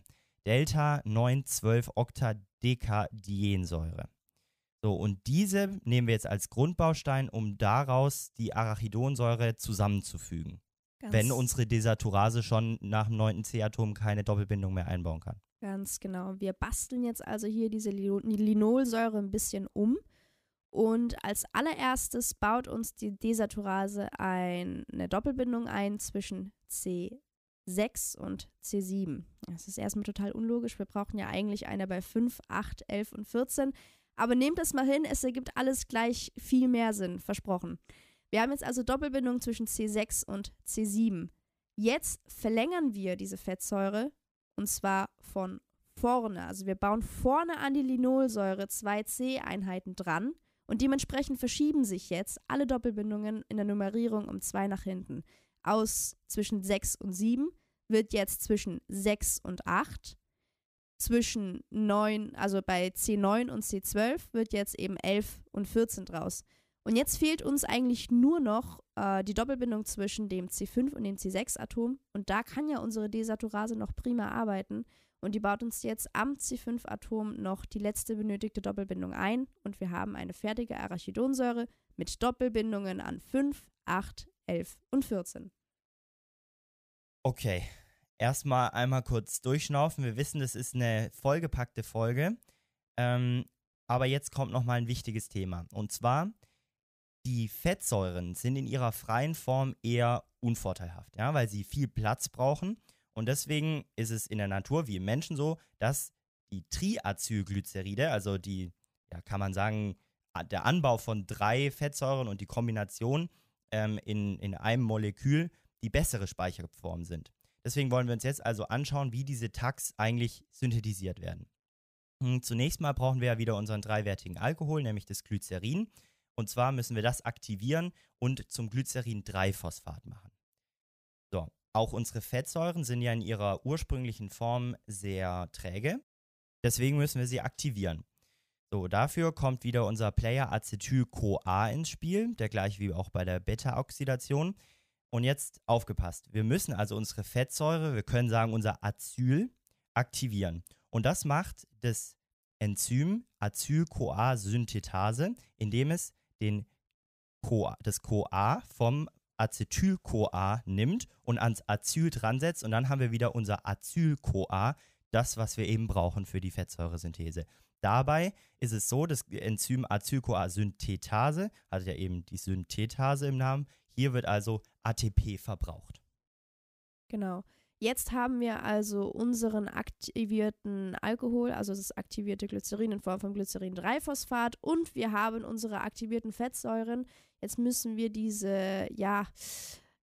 Delta-9,12-Octadecadiensäure. So, und diese nehmen wir jetzt als Grundbaustein, um daraus die Arachidonsäure zusammenzufügen, wenn unsere Desaturase schon nach dem 9. C-Atom keine Doppelbindung mehr einbauen kann. Ganz genau. Wir basteln jetzt also hier diese Linolsäure ein bisschen um. Und als allererstes baut uns die Desaturase eine Doppelbindung ein zwischen C6 und C7. Das ist erstmal total unlogisch. Wir brauchen ja eigentlich eine bei 5, 8, 11 und 14. Aber nehmt das mal hin, es ergibt alles gleich viel mehr Sinn, versprochen. Wir haben jetzt also Doppelbindung zwischen C6 und C7. Jetzt verlängern wir diese Fettsäure und zwar von vorne. Also wir bauen vorne an die Linolsäure 2 C-Einheiten dran. Und dementsprechend verschieben sich jetzt alle Doppelbindungen in der Nummerierung um 2 nach hinten. Aus zwischen 6 und 7 wird jetzt zwischen 6 und 8. Zwischen 9, also bei C9 und C12 wird jetzt eben 11 und 14 draus. Und jetzt fehlt uns eigentlich nur noch die Doppelbindung zwischen dem C5 und dem C6-Atom. Und da kann ja unsere Desaturase noch prima arbeiten. Und die baut uns jetzt am C5-Atom noch die letzte benötigte Doppelbindung ein. Und wir haben eine fertige Arachidonsäure mit Doppelbindungen an 5, 8, 11 und 14. Okay, erstmal einmal kurz durchschnaufen. Wir wissen, das ist eine vollgepackte Folge. Aber jetzt kommt nochmal ein wichtiges Thema. Und zwar, die Fettsäuren sind in ihrer freien Form eher unvorteilhaft, ja, weil sie viel Platz brauchen. Und deswegen ist es in der Natur wie im Menschen so, dass die Triacylglyceride, also die, ja, kann man sagen, der Anbau von 3 Fettsäuren und die Kombination in einem Molekül die bessere Speicherform sind. Deswegen wollen wir uns jetzt also anschauen, wie diese Tags eigentlich synthetisiert werden. Zunächst mal brauchen wir ja wieder unseren dreiwertigen Alkohol, nämlich das Glycerin. Und zwar müssen wir das aktivieren und zum Glycerin-3-Phosphat machen. So. Auch unsere Fettsäuren sind ja in ihrer ursprünglichen Form sehr träge. Deswegen müssen wir sie aktivieren. So, dafür kommt wieder unser Player Acetyl-CoA ins Spiel, der gleich wie auch bei der Beta-Oxidation. Und jetzt aufgepasst, wir müssen also unsere Fettsäure, wir können sagen unser Acyl, aktivieren. Und das macht das Enzym Acyl-CoA-Synthetase, indem es das CoA vom Acetyl-CoA nimmt und ans Acyl dran setzt und dann haben wir wieder unser Acyl-CoA, das, was wir eben brauchen für die Fettsäuresynthese. Dabei ist es so, das Enzym Acyl-CoA-Synthetase hat ja eben die Synthetase im Namen. Hier wird also ATP verbraucht. Genau. Jetzt haben wir also unseren aktivierten Alkohol, also das aktivierte Glycerin in Form von Glycerin-3-Phosphat und wir haben unsere aktivierten Fettsäuren. Jetzt müssen wir diese,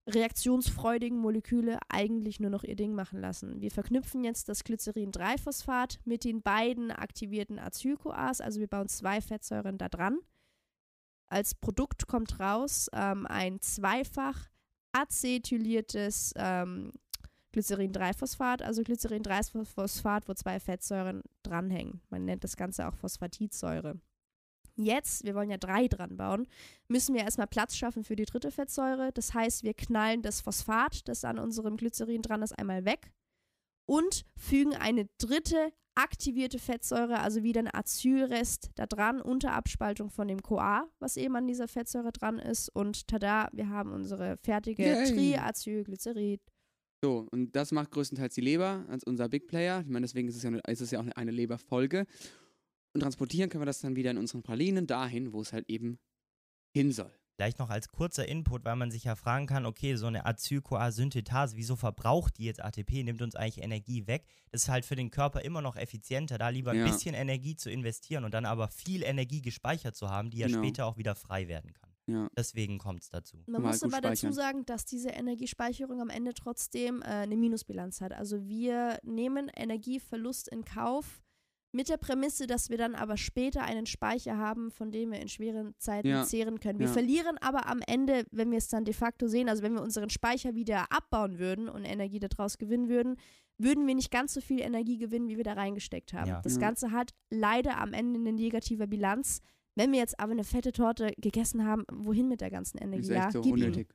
reaktionsfreudigen Moleküle eigentlich nur noch ihr Ding machen lassen. Wir verknüpfen jetzt das Glycerin-3-Phosphat mit den beiden aktivierten Acyl-CoAs, also wir bauen 2 Fettsäuren da dran. Als Produkt kommt raus ein zweifach acetyliertes Glycerin-3-Phosphat, also Glycerin-3-Phosphat, wo 2 Fettsäuren dranhängen. Man nennt das Ganze auch Phosphatidsäure. Jetzt, wir wollen ja 3 dran bauen, müssen wir erstmal Platz schaffen für die 3. Fettsäure. Das heißt, wir knallen das Phosphat, das an unserem Glycerin dran ist, einmal weg und fügen eine 3. aktivierte Fettsäure, also wieder ein Acylrest da dran, unter Abspaltung von dem CoA, was eben an dieser Fettsäure dran ist. Und tada, wir haben unsere fertige Triacylglycerid. So, und das macht größtenteils die Leber als unser Big Player. Ich meine, deswegen ist es ja auch eine Leberfolge. Und transportieren können wir das dann wieder in unseren Pralinen dahin, wo es halt eben hin soll. Vielleicht noch als kurzer Input, weil man sich ja fragen kann, okay, so eine Acyl-CoA-Synthetase, wieso verbraucht die jetzt ATP, nimmt uns eigentlich Energie weg? Das ist halt für den Körper immer noch effizienter, da lieber ein bisschen Energie zu investieren und dann aber viel Energie gespeichert zu haben, die ja später auch wieder frei werden kann. Ja. Deswegen kommt es dazu. Man muss aber dazu sagen, dass diese Energiespeicherung am Ende trotzdem eine Minusbilanz hat. Also wir nehmen Energieverlust in Kauf, mit der Prämisse, dass wir dann aber später einen Speicher haben, von dem wir in schweren Zeiten zehren können. Wir verlieren aber am Ende, wenn wir es dann de facto sehen, also wenn wir unseren Speicher wieder abbauen würden und Energie daraus gewinnen würden, würden wir nicht ganz so viel Energie gewinnen, wie wir da reingesteckt haben. Das Ganze hat leider am Ende eine negative Bilanz. Wenn wir jetzt aber eine fette Torte gegessen haben, wohin mit der ganzen Energie? Ist echt so unnötig.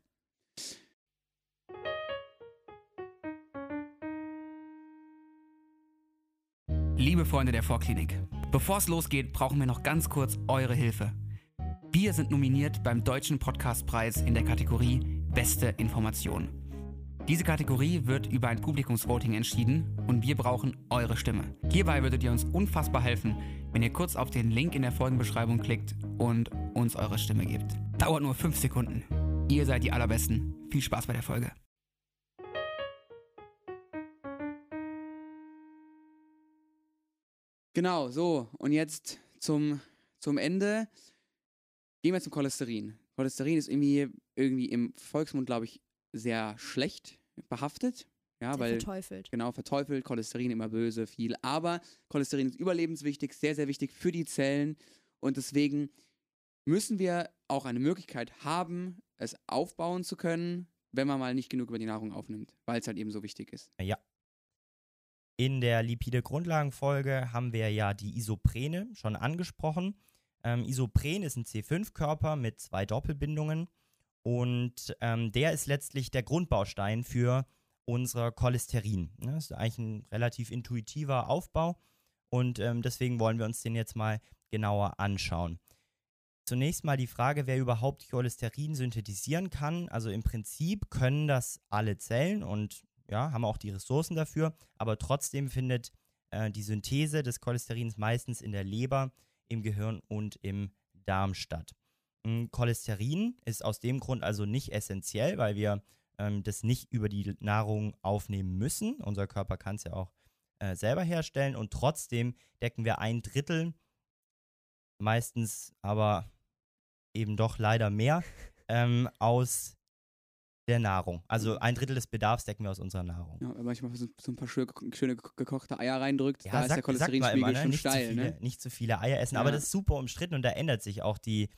Liebe Freunde der Vorklinik, bevor es losgeht, brauchen wir noch ganz kurz eure Hilfe. Wir sind nominiert beim Deutschen Podcastpreis in der Kategorie Beste Information. Diese Kategorie wird über ein Publikumsvoting entschieden und wir brauchen eure Stimme. Hierbei würdet ihr uns unfassbar helfen, wenn ihr kurz auf den Link in der Folgenbeschreibung klickt und uns eure Stimme gebt. Dauert nur 5 Sekunden. Ihr seid die Allerbesten. Viel Spaß bei der Folge. Genau, so. Und jetzt zum Ende. Gehen wir zum Cholesterin. Cholesterin ist irgendwie im Volksmund, glaube ich, sehr schlecht behaftet. Ja, sehr verteufelt. Genau, verteufelt. Cholesterin immer böse, viel. Aber Cholesterin ist überlebenswichtig, sehr, sehr wichtig für die Zellen. Und deswegen müssen wir auch eine Möglichkeit haben, es aufbauen zu können, wenn man mal nicht genug über die Nahrung aufnimmt, weil es halt eben so wichtig ist. Ja. In der Lipide-Grundlagenfolge haben wir ja die Isoprene schon angesprochen. Isopren ist ein C5-Körper mit 2 Doppelbindungen und der ist letztlich der Grundbaustein für unser Cholesterin. Das ist eigentlich ein relativ intuitiver Aufbau und deswegen wollen wir uns den jetzt mal genauer anschauen. Zunächst mal die Frage, wer überhaupt Cholesterin synthetisieren kann. Also im Prinzip können das alle Zellen und ja, haben auch die Ressourcen dafür, aber trotzdem findet die Synthese des Cholesterins meistens in der Leber, im Gehirn und im Darm statt. Cholesterin ist aus dem Grund also nicht essentiell, weil wir das nicht über die Nahrung aufnehmen müssen. Unser Körper kann es ja auch selber herstellen und trotzdem decken wir 1/3, meistens aber eben doch leider mehr, aus der Nahrung. Also 1/3 des Bedarfs decken wir aus unserer Nahrung. Ja, wenn manchmal so ein paar schöne gekochte Eier reindrückt, ja, da ist der Cholesterinspiegel schon steil. Ne? Nicht zu viele Eier essen, aber das ist super umstritten und da ändert sich auch die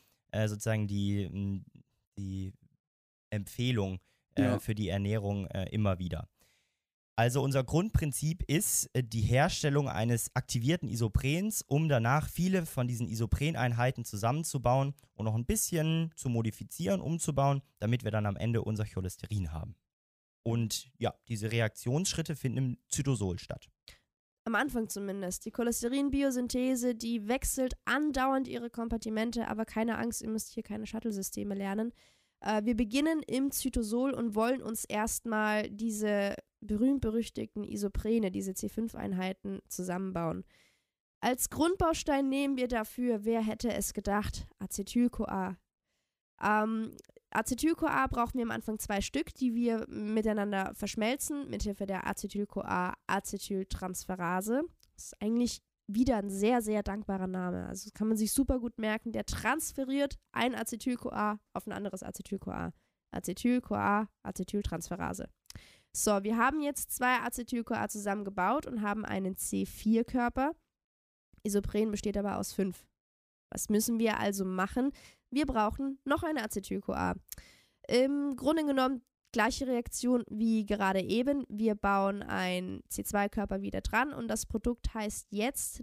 Empfehlung für die Ernährung immer wieder. Also unser Grundprinzip ist die Herstellung eines aktivierten Isoprens, um danach viele von diesen Isopreneinheiten zusammenzubauen und noch ein bisschen zu modifizieren, umzubauen, damit wir dann am Ende unser Cholesterin haben. Und ja, diese Reaktionsschritte finden im Zytosol statt. Am Anfang zumindest. Die Cholesterin-Biosynthese, die wechselt andauernd ihre Kompartimente, aber keine Angst, ihr müsst hier keine Shuttle-Systeme lernen. Wir beginnen im Zytosol und wollen uns erstmal diese berühmt-berüchtigten Isoprene, diese C5-Einheiten, zusammenbauen. Als Grundbaustein nehmen wir dafür, wer hätte es gedacht, Acetyl-CoA. Acetyl-CoA brauchen wir am Anfang 2 Stück, die wir miteinander verschmelzen, mithilfe der Acetyl-CoA-Acetyltransferase. Das ist eigentlich wieder ein sehr, sehr dankbarer Name. Also das kann man sich super gut merken. Der transferiert ein Acetyl-CoA auf ein anderes Acetyl-CoA. Acetyl-CoA, Acetyltransferase. So, wir haben jetzt 2 Acetyl-CoA zusammengebaut und haben einen C4-Körper. Isopren besteht aber aus 5. Was müssen wir also machen? Wir brauchen noch eine Acetyl-CoA. Im Grunde genommen gleiche Reaktion wie gerade eben. Wir bauen einen C2-Körper wieder dran und das Produkt heißt jetzt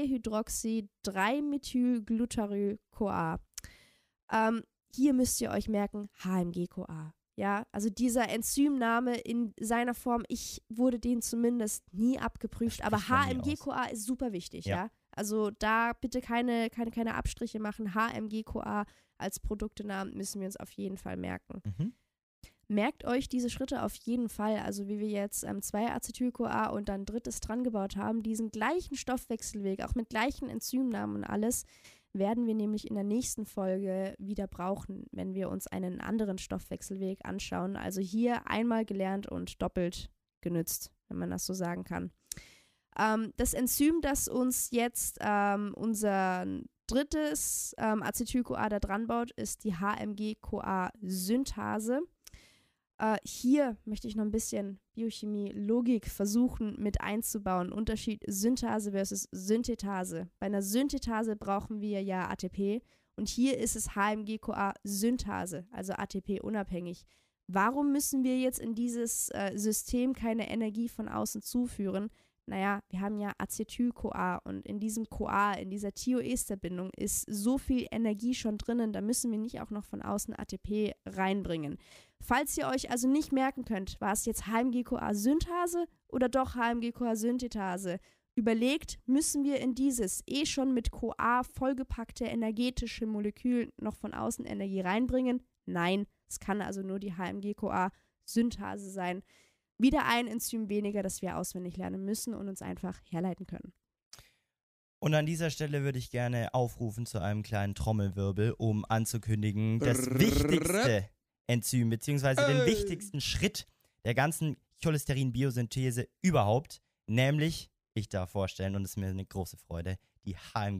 3-Hydroxy-3-Methylglutaryl-CoA. Hier müsst ihr euch merken, HMG-CoA. Ja, also dieser Enzymname in seiner Form, ich wurde den zumindest nie abgeprüft, aber HMG-CoA ist super wichtig, ja. Also da bitte keine Abstriche machen. HMG-CoA als Produktenamen müssen wir uns auf jeden Fall merken. Merkt euch diese Schritte auf jeden Fall, also wie wir jetzt 2 Acetyl-CoA und dann 3. dran gebaut haben, diesen gleichen Stoffwechselweg, auch mit gleichen Enzymnamen und alles, werden wir nämlich in der nächsten Folge wieder brauchen, wenn wir uns einen anderen Stoffwechselweg anschauen. Also hier einmal gelernt und doppelt genützt, wenn man das so sagen kann. Das Enzym, das uns jetzt unser 3. Acetyl-CoA da dran baut, ist die HMG-CoA-Synthase. Hier möchte ich noch ein bisschen Biochemie, Logik versuchen mit einzubauen. Unterschied Synthase versus Synthetase. Bei einer Synthetase brauchen wir ja ATP und hier ist es HMG-CoA-Synthase, also ATP-unabhängig. Warum müssen wir jetzt in dieses System keine Energie von außen zuführen? Naja, wir haben ja Acetyl-CoA und in diesem CoA, in dieser Thioesterbindung ist so viel Energie schon drinnen, da müssen wir nicht auch noch von außen ATP reinbringen. Falls ihr euch also nicht merken könnt, war es jetzt HMG-CoA-Synthase oder doch HMG-CoA-Synthetase, überlegt, müssen wir in dieses schon mit CoA vollgepackte energetische Molekül noch von außen Energie reinbringen? Nein, es kann also nur die HMG-CoA-Synthase sein. Wieder ein Enzym weniger, das wir auswendig lernen müssen und uns einfach herleiten können. Und an dieser Stelle würde ich gerne aufrufen zu einem kleinen Trommelwirbel, um anzukündigen, das wichtigste Enzym, beziehungsweise den wichtigsten Schritt der ganzen Cholesterin-Biosynthese überhaupt, nämlich, ich darf vorstellen, und es ist mir eine große Freude, die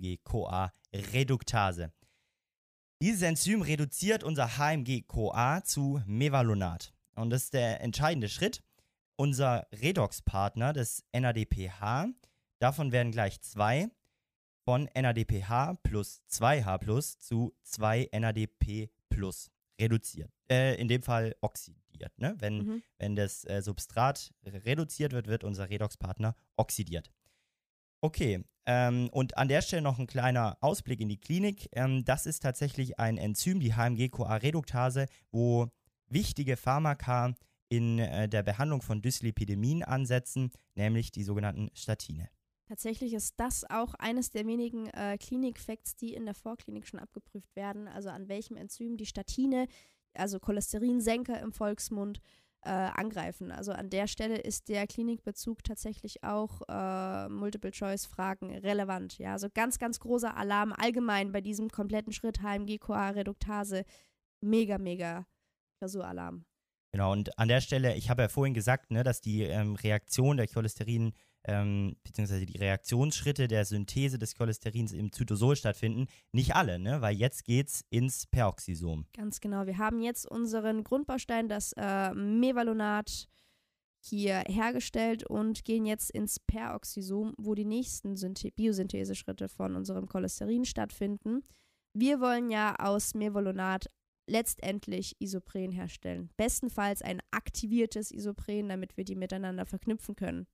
HMG-CoA-Reduktase. Dieses Enzym reduziert unser HMG-CoA zu Mevalonat. Und das ist der entscheidende Schritt. Unser Redoxpartner, das NADPH, davon werden gleich 2 von NADPH plus 2H plus zu 2 NADP plus reduziert. In dem Fall oxidiert. Ne? Wenn das Substrat reduziert wird, wird unser Redoxpartner oxidiert. Okay, und an der Stelle noch ein kleiner Ausblick in die Klinik. Das ist tatsächlich ein Enzym, die HMG-CoA-Reduktase, wo wichtige Pharmaka in der Behandlung von Dyslipidemien ansetzen, nämlich die sogenannten Statine. Tatsächlich ist das auch eines der wenigen Klinik-Facts, die in der Vorklinik schon abgeprüft werden, also an welchem Enzym die Statine, also Cholesterinsenker im Volksmund, angreifen. Also an der Stelle ist der Klinikbezug tatsächlich auch Multiple-Choice-Fragen relevant. Ja, also ganz, ganz großer Alarm allgemein bei diesem kompletten Schritt HMG-CoA-Reduktase. Mega, mega Klausuralarm. Genau, und an der Stelle, ich habe ja vorhin gesagt, ne, dass die Reaktion der Cholesterin, beziehungsweise die Reaktionsschritte der Synthese des Cholesterins im Zytosol stattfinden. Nicht alle, ne, weil jetzt geht's ins Peroxisom. Ganz genau, wir haben jetzt unseren Grundbaustein, das Mevalonat, hier hergestellt und gehen jetzt ins Peroxisom, wo die nächsten Biosyntheseschritte von unserem Cholesterin stattfinden. Wir wollen ja aus Mevalonat letztendlich Isopren herstellen. Bestenfalls ein aktiviertes Isopren, damit wir die miteinander verknüpfen können.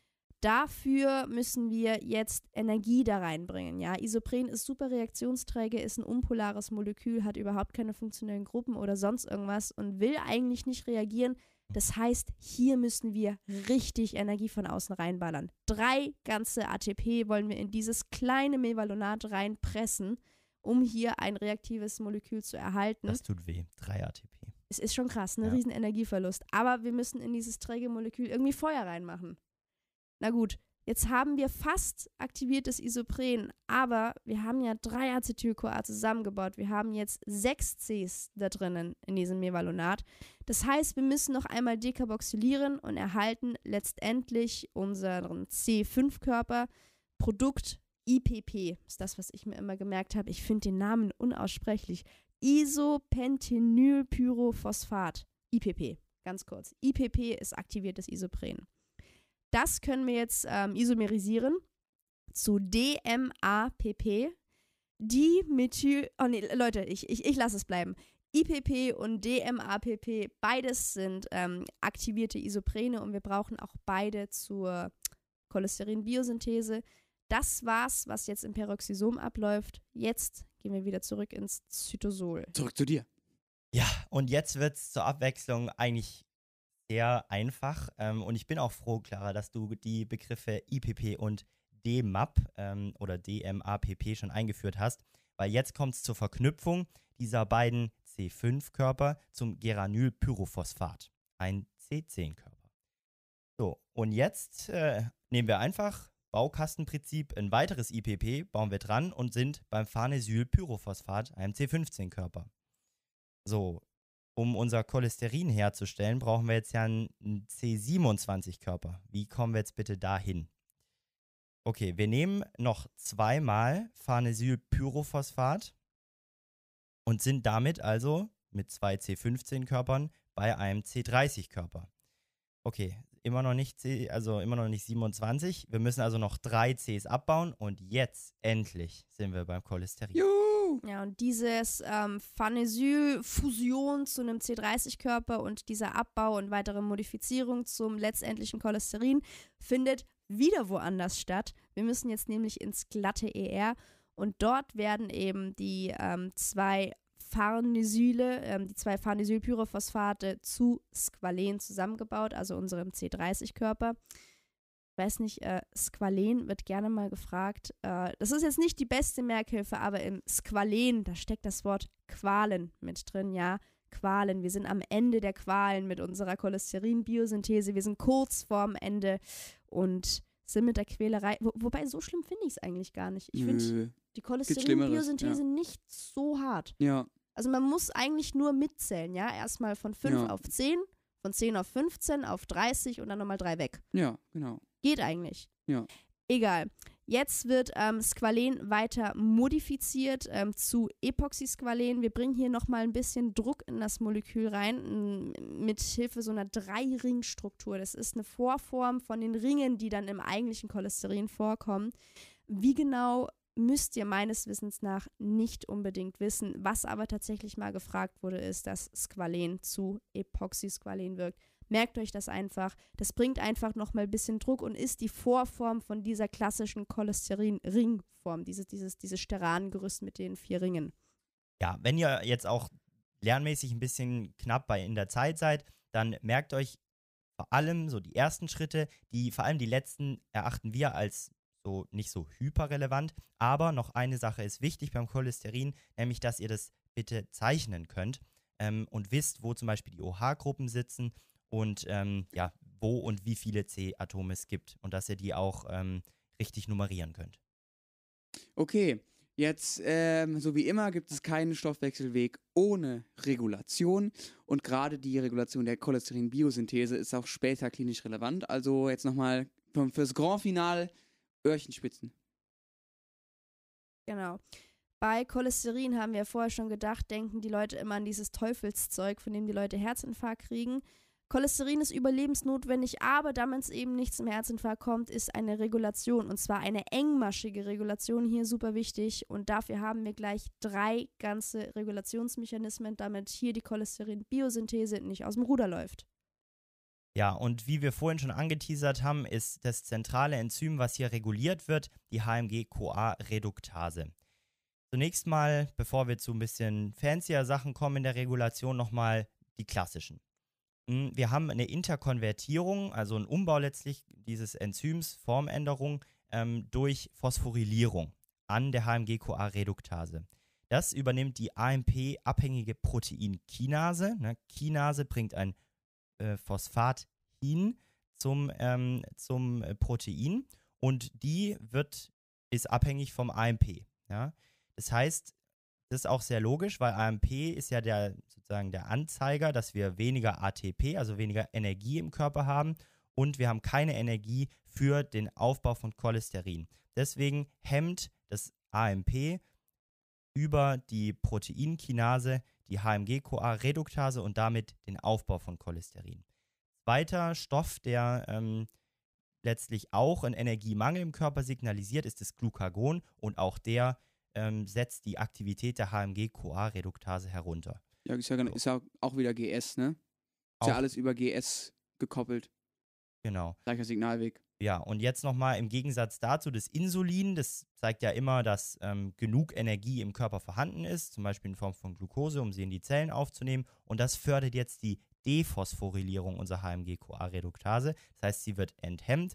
Dafür müssen wir jetzt Energie da reinbringen. Ja? Isopren ist super reaktionsträge, ist ein unpolares Molekül, hat überhaupt keine funktionellen Gruppen oder sonst irgendwas und will eigentlich nicht reagieren. Das heißt, hier müssen wir richtig Energie von außen reinballern. 3 ganze ATP wollen wir in dieses kleine Mevalonat reinpressen, um hier ein reaktives Molekül zu erhalten. Das tut weh. 3 ATP. Es ist schon krass, ein riesen Energieverlust. Aber wir müssen in dieses träge Molekül irgendwie Feuer reinmachen. Na gut, jetzt haben wir fast aktiviertes Isopren, aber wir haben ja 3 Acetyl-CoA zusammengebaut. Wir haben jetzt 6 Cs da drinnen in diesem Mevalonat. Das heißt, wir müssen noch einmal dekarboxylieren und erhalten letztendlich unseren C5-Körper. Produkt IPP ist das, was ich mir immer gemerkt habe. Ich finde den Namen unaussprechlich. Isopentenylpyrophosphat, IPP, ganz kurz. IPP ist aktiviertes Isopren. Das können wir jetzt isomerisieren zu DMAPP. Leute, ich lasse es bleiben. IPP und DMAPP, beides sind aktivierte Isoprene und wir brauchen auch beide zur Cholesterin-Biosynthese. Das war's, was jetzt im Peroxisom abläuft. Jetzt gehen wir wieder zurück ins Zytosol. Zurück zu dir. Ja, und jetzt wird es zur Abwechslung eigentlich sehr einfach. Und ich bin auch froh, Clara, dass du die Begriffe IPP und DMAP oder DMAPP schon eingeführt hast, weil jetzt kommt es zur Verknüpfung dieser beiden C5-Körper zum Geranylpyrophosphat, ein C10-Körper. So, und jetzt nehmen wir einfach Baukastenprinzip, ein weiteres IPP, bauen wir dran und sind beim Farnesylpyrophosphat, einem C15-Körper. So, um unser Cholesterin herzustellen, brauchen wir jetzt ja einen C27-Körper. Wie kommen wir jetzt bitte dahin? Okay, wir nehmen noch zweimal Farnesylpyrophosphat und sind damit also mit zwei C15-Körpern bei einem C30-Körper. Okay, immer noch nicht 27. Wir müssen also noch 3 Cs abbauen und jetzt endlich sind wir beim Cholesterin. Juhu! Ja, und dieses Farnesylfusion zu einem C30-Körper und dieser Abbau und weitere Modifizierung zum letztendlichen Cholesterin findet wieder woanders statt. Wir müssen jetzt nämlich ins glatte ER und dort werden eben die zwei Farnesylpyrophosphate zu Squalen zusammengebaut, also unserem C30-Körper. Ich weiß nicht, Squalen wird gerne mal gefragt. Das ist jetzt nicht die beste Merkhilfe, aber im Squalen, da steckt das Wort Qualen mit drin, ja. Qualen. Wir sind am Ende der Qualen mit unserer Cholesterin-Biosynthese. Wir sind kurz vorm Ende und sind mit der Quälerei. Wobei, so schlimm finde ich es eigentlich gar nicht. Ich finde die Cholesterin-Biosynthese nicht so hart. Ja. Also man muss eigentlich nur mitzählen, ja. Erstmal von 5 auf 10, von 10 auf 15, auf 30 und dann nochmal 3 weg. Ja, genau. Geht eigentlich. Ja. Egal. Jetzt wird Squalen weiter modifiziert zu Epoxysqualen. Wir bringen hier nochmal ein bisschen Druck in das Molekül rein, mit Hilfe so einer 3-Ring-Struktur. Das ist eine Vorform von den Ringen, die dann im eigentlichen Cholesterin vorkommen. Wie genau, müsst ihr meines Wissens nach nicht unbedingt wissen. Was aber tatsächlich mal gefragt wurde, ist, dass Squalen zu Epoxysqualen wirkt. Merkt euch das einfach. Das bringt einfach nochmal ein bisschen Druck und ist die Vorform von dieser klassischen Cholesterin-Ringform, dieses Sterangerüst mit den 4 Ringen. Ja, wenn ihr jetzt auch lernmäßig ein bisschen knapp in der Zeit seid, dann merkt euch vor allem so die ersten Schritte, vor allem die letzten erachten wir als so nicht so hyperrelevant, aber noch eine Sache ist wichtig beim Cholesterin, nämlich, dass ihr das bitte zeichnen könnt und wisst, wo zum Beispiel die OH-Gruppen sitzen und wo und wie viele C-Atome es gibt und dass ihr die auch richtig nummerieren könnt. Okay, jetzt, so wie immer, gibt es keinen Stoffwechselweg ohne Regulation und gerade die Regulation der Cholesterin-Biosynthese ist auch später klinisch relevant. Also jetzt nochmal fürs Grand Finale Öhrchenspitzen. Genau. Bei Cholesterin haben wir vorher schon gedacht, denken die Leute immer an dieses Teufelszeug, von dem die Leute Herzinfarkt kriegen. Cholesterin ist überlebensnotwendig, aber damit es eben nicht zum Herzinfarkt kommt, ist eine Regulation, und zwar eine engmaschige Regulation hier super wichtig. Und dafür haben wir gleich 3 ganze Regulationsmechanismen, damit hier die Cholesterin-Biosynthese nicht aus dem Ruder läuft. Ja, und wie wir vorhin schon angeteasert haben, ist das zentrale Enzym, was hier reguliert wird, die HMG-CoA-Reduktase. Zunächst mal, bevor wir zu ein bisschen fancier Sachen kommen in der Regulation, nochmal die klassischen. Wir haben eine Interkonvertierung, also einen Umbau letztlich dieses Enzyms, Formänderung, durch Phosphorylierung an der HMG-CoA-Reduktase. Das übernimmt die AMP-abhängige Proteinkinase. Kinase bringt ein Phosphat hin zum Protein und die ist abhängig vom AMP. Ja? Das heißt, das ist auch sehr logisch, weil AMP ist ja sozusagen der Anzeiger, dass wir weniger ATP, also weniger Energie im Körper haben und wir haben keine Energie für den Aufbau von Cholesterin. Deswegen hemmt das AMP über die Proteinkinase, die HMG-CoA-Reduktase und damit den Aufbau von Cholesterin. Zweiter Stoff, der letztlich auch einen Energiemangel im Körper signalisiert, ist das Glucagon und auch der setzt die Aktivität der HMG-CoA-Reduktase herunter. Ja, ist ja auch wieder GS, ne? Ist Auch, ja alles über GS gekoppelt. genau. Gleicher Signalweg. Ja, und jetzt nochmal im Gegensatz dazu das Insulin, das zeigt ja immer, dass genug Energie im Körper vorhanden ist, zum Beispiel in Form von Glucose, um sie in die Zellen aufzunehmen. Und das fördert jetzt die Dephosphorylierung unserer HMG-CoA-Reduktase. Das heißt, sie wird enthemmt,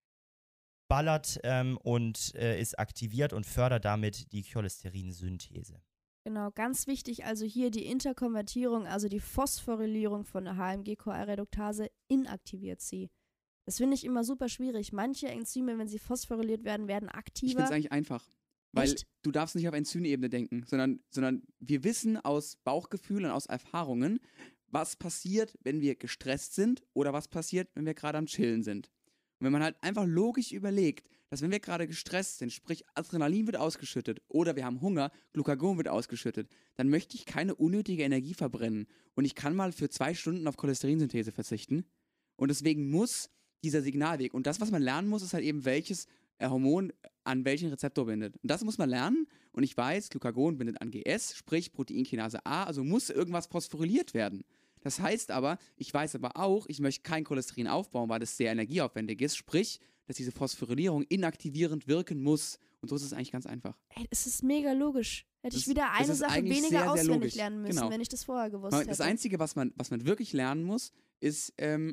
ballert und ist aktiviert und fördert damit die Cholesterinsynthese. Genau, ganz wichtig, also hier die Interkonvertierung, also die Phosphorylierung von der HMG-CoA-Reduktase inaktiviert sie. Das finde ich immer super schwierig. Manche Enzyme, wenn sie phosphoryliert werden, werden Ich aktiver. finde es eigentlich einfach. Weil Echt? du darfst nicht auf Enzymebene denken, sondern wir wissen aus Bauchgefühl und aus Erfahrungen, was passiert, wenn wir gestresst sind oder was passiert, wenn wir gerade am Chillen sind. Und wenn man halt einfach logisch überlegt, dass wenn wir gerade gestresst sind, sprich Adrenalin wird ausgeschüttet oder wir haben Hunger, Glucagon wird ausgeschüttet, dann möchte ich keine unnötige Energie verbrennen. Und ich kann mal für 2 Stunden auf Cholesterinsynthese verzichten. Und deswegen muss dieser Signalweg, und das, was man lernen muss, ist halt eben, welches Hormon an welchen Rezeptor bindet. Und das muss man lernen. Und ich weiß, Glucagon bindet an GS, sprich Proteinkinase A, also muss irgendwas phosphoryliert werden. Das heißt aber, ich weiß aber auch, ich möchte kein Cholesterin aufbauen, weil das sehr energieaufwendig ist, sprich, dass diese Phosphorylierung inaktivierend wirken muss. Und so ist es eigentlich ganz einfach. Ey, es ist mega logisch. Hätte ich Das- wieder das eine ist Sache eigentlich weniger sehr, sehr auswendig logisch. lernen müssen, Genau. wenn ich das vorher gewusst Das hätte. Einzige, was man wirklich lernen muss, ist,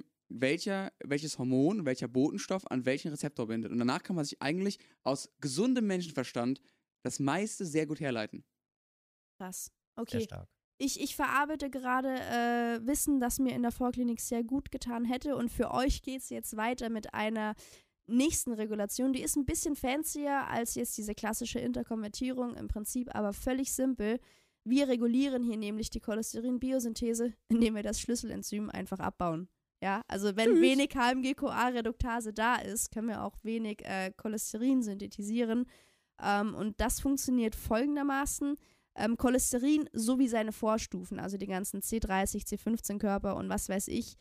welches Hormon, welcher Botenstoff an welchen Rezeptor bindet. Und danach kann man sich eigentlich aus gesundem Menschenverstand das meiste sehr gut herleiten. Krass. Sehr Okay. stark. Ich verarbeite gerade Wissen, das mir in der Vorklinik sehr gut getan hätte. Und für euch geht es jetzt weiter mit einer nächsten Regulation. Die ist ein bisschen fancier als jetzt diese klassische Interkonvertierung, im Prinzip aber völlig simpel. Wir regulieren hier nämlich die Cholesterin-Biosynthese, indem wir das Schlüsselenzym einfach abbauen. Ja, also wenn wenig HMG-CoA-Reduktase da ist, können wir auch wenig Cholesterin synthetisieren. Und das funktioniert folgendermaßen. Cholesterin sowie seine Vorstufen, also die ganzen C30, C15-Körper und was weiß ich,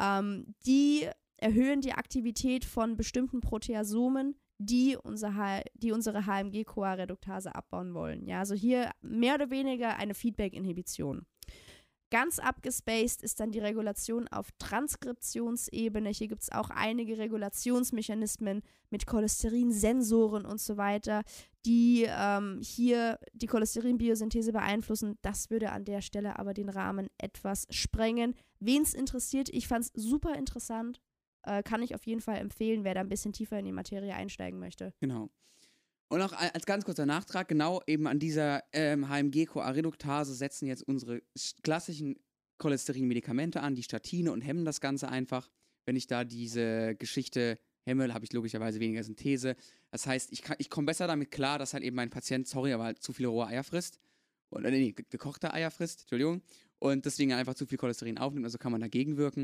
die erhöhen die Aktivität von bestimmten Proteasomen, die unsere HMG-CoA-Reduktase abbauen wollen. Ja, also hier mehr oder weniger eine Feedback-Inhibition. Ganz abgespaced ist dann die Regulation auf Transkriptionsebene. Hier gibt es auch einige Regulationsmechanismen mit Cholesterinsensoren und so weiter, die hier die Cholesterinbiosynthese beeinflussen. Das würde an der Stelle aber den Rahmen etwas sprengen. Wen es interessiert, ich fand es super interessant. Kann ich auf jeden Fall empfehlen, wer da ein bisschen tiefer in die Materie einsteigen möchte. Genau. Und auch als ganz kurzer Nachtrag, genau eben an dieser HMG-CoA-Reduktase setzen jetzt unsere klassischen Cholesterin-Medikamente an, die Statine, und hemmen das Ganze einfach. Wenn ich da diese Geschichte hemme, habe ich logischerweise weniger Synthese. Das heißt, ich komme besser damit klar, dass halt eben mein Patient, sorry, aber halt zu viele rohe Eier frisst. Gekochte Eier frisst, Entschuldigung. Und deswegen einfach zu viel Cholesterin aufnimmt, also kann man dagegen wirken.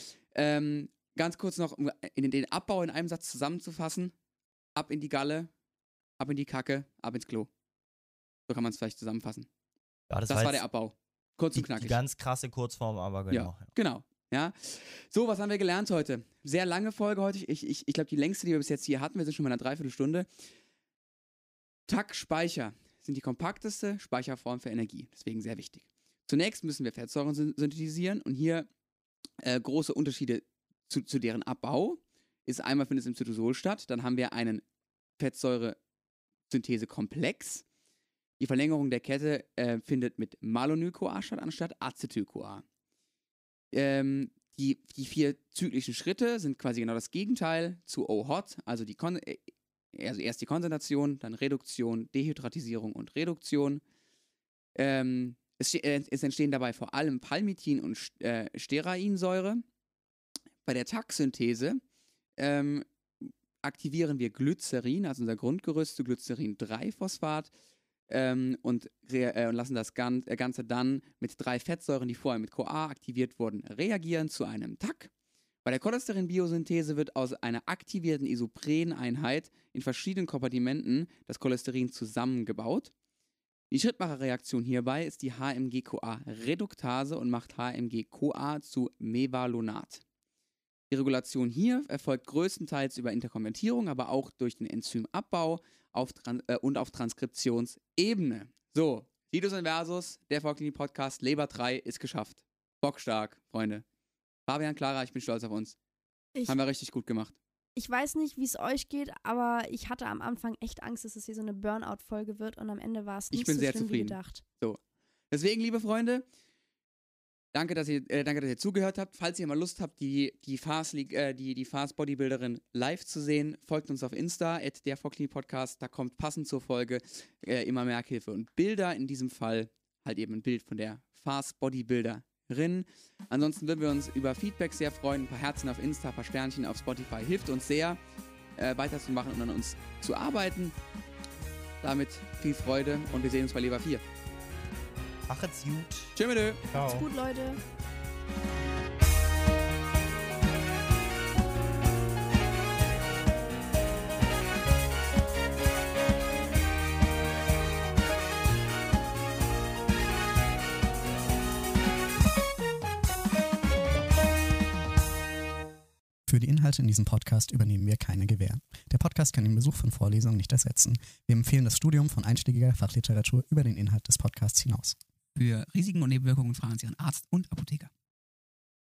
Ganz kurz noch, um den Abbau in einem Satz zusammenzufassen. Ab in die Galle, ab in die Kacke, ab ins Klo. So kann man es vielleicht zusammenfassen. Ja, Das war jetzt der Abbau. Kurz und die knackig. ganz krasse Kurzform, aber genau. Ja, genau. Ja. So, was haben wir gelernt heute? Sehr lange Folge heute. Ich glaube, die längste, die wir bis jetzt hier hatten, wir sind schon mal in einer Dreiviertelstunde. TAC-Speicher sind die kompakteste Speicherform für Energie. Deswegen sehr wichtig. Zunächst müssen wir Fettsäuren synthetisieren und hier große Unterschiede zu deren Abbau. Einmal findet es im Zytosol statt, dann haben wir einen Fettsäuresynthesekomplex. Die Verlängerung der Kette findet mit Malonyl-CoA statt, anstatt Acetyl-CoA. Die 4 zyklischen Schritte sind quasi genau das Gegenteil zu O-Hot, also erst die Konzentration, dann Reduktion, Dehydratisierung und Reduktion. Es entstehen dabei vor allem Palmitin und Sterainsäure. Bei der TAC-Synthese aktivieren wir Glycerin, also unser Grundgerüst zu Glycerin-3-Phosphat, und lassen das Ganze dann mit 3 Fettsäuren, die vorher mit CoA aktiviert wurden, reagieren zu einem TAC. Bei der Cholesterinbiosynthese wird aus einer aktivierten Isopreneinheit in verschiedenen Kompartimenten das Cholesterin zusammengebaut. Die Schrittmacherreaktion hierbei ist die HMG-CoA-Reduktase und macht HMG-CoA zu Mevalonat. Die Regulation hier erfolgt größtenteils über Interkonvertierung, aber auch durch den Enzymabbau und auf Transkriptionsebene. So, Situs Inversus, der Vorklinik-Podcast, Leber 3 ist geschafft. Bockstark, Freunde. Fabian, Clara, ich bin stolz auf uns. Haben wir richtig gut gemacht. Ich weiß nicht, wie es euch geht, aber ich hatte am Anfang echt Angst, dass es hier so eine Burnout-Folge wird und am Ende war es nicht so schlimm wie gedacht. So. Deswegen, liebe Freunde, danke, dass ihr zugehört habt. Falls ihr mal Lust habt, die Fast Bodybuilderin live zu sehen, folgt uns auf Insta, @dervorklinik-Podcast. Da kommt passend zur Folge immer Merkhilfe und Bilder. In diesem Fall halt eben ein Bild von der Fast Bodybuilderin. Ansonsten würden wir uns über Feedback sehr freuen. Ein paar Herzen auf Insta, ein paar Sternchen auf Spotify hilft uns sehr, weiterzumachen und an uns zu arbeiten. Damit viel Freude und wir sehen uns bei Leber 4. Macht's gut. Tschö mit Ciao. Macht's gut, Leute. Für die Inhalte in diesem Podcast übernehmen wir keine Gewähr. Der Podcast kann den Besuch von Vorlesungen nicht ersetzen. Wir empfehlen das Studium von einschlägiger Fachliteratur über den Inhalt des Podcasts hinaus. Für Risiken und Nebenwirkungen fragen Sie Ihren Arzt und Apotheker.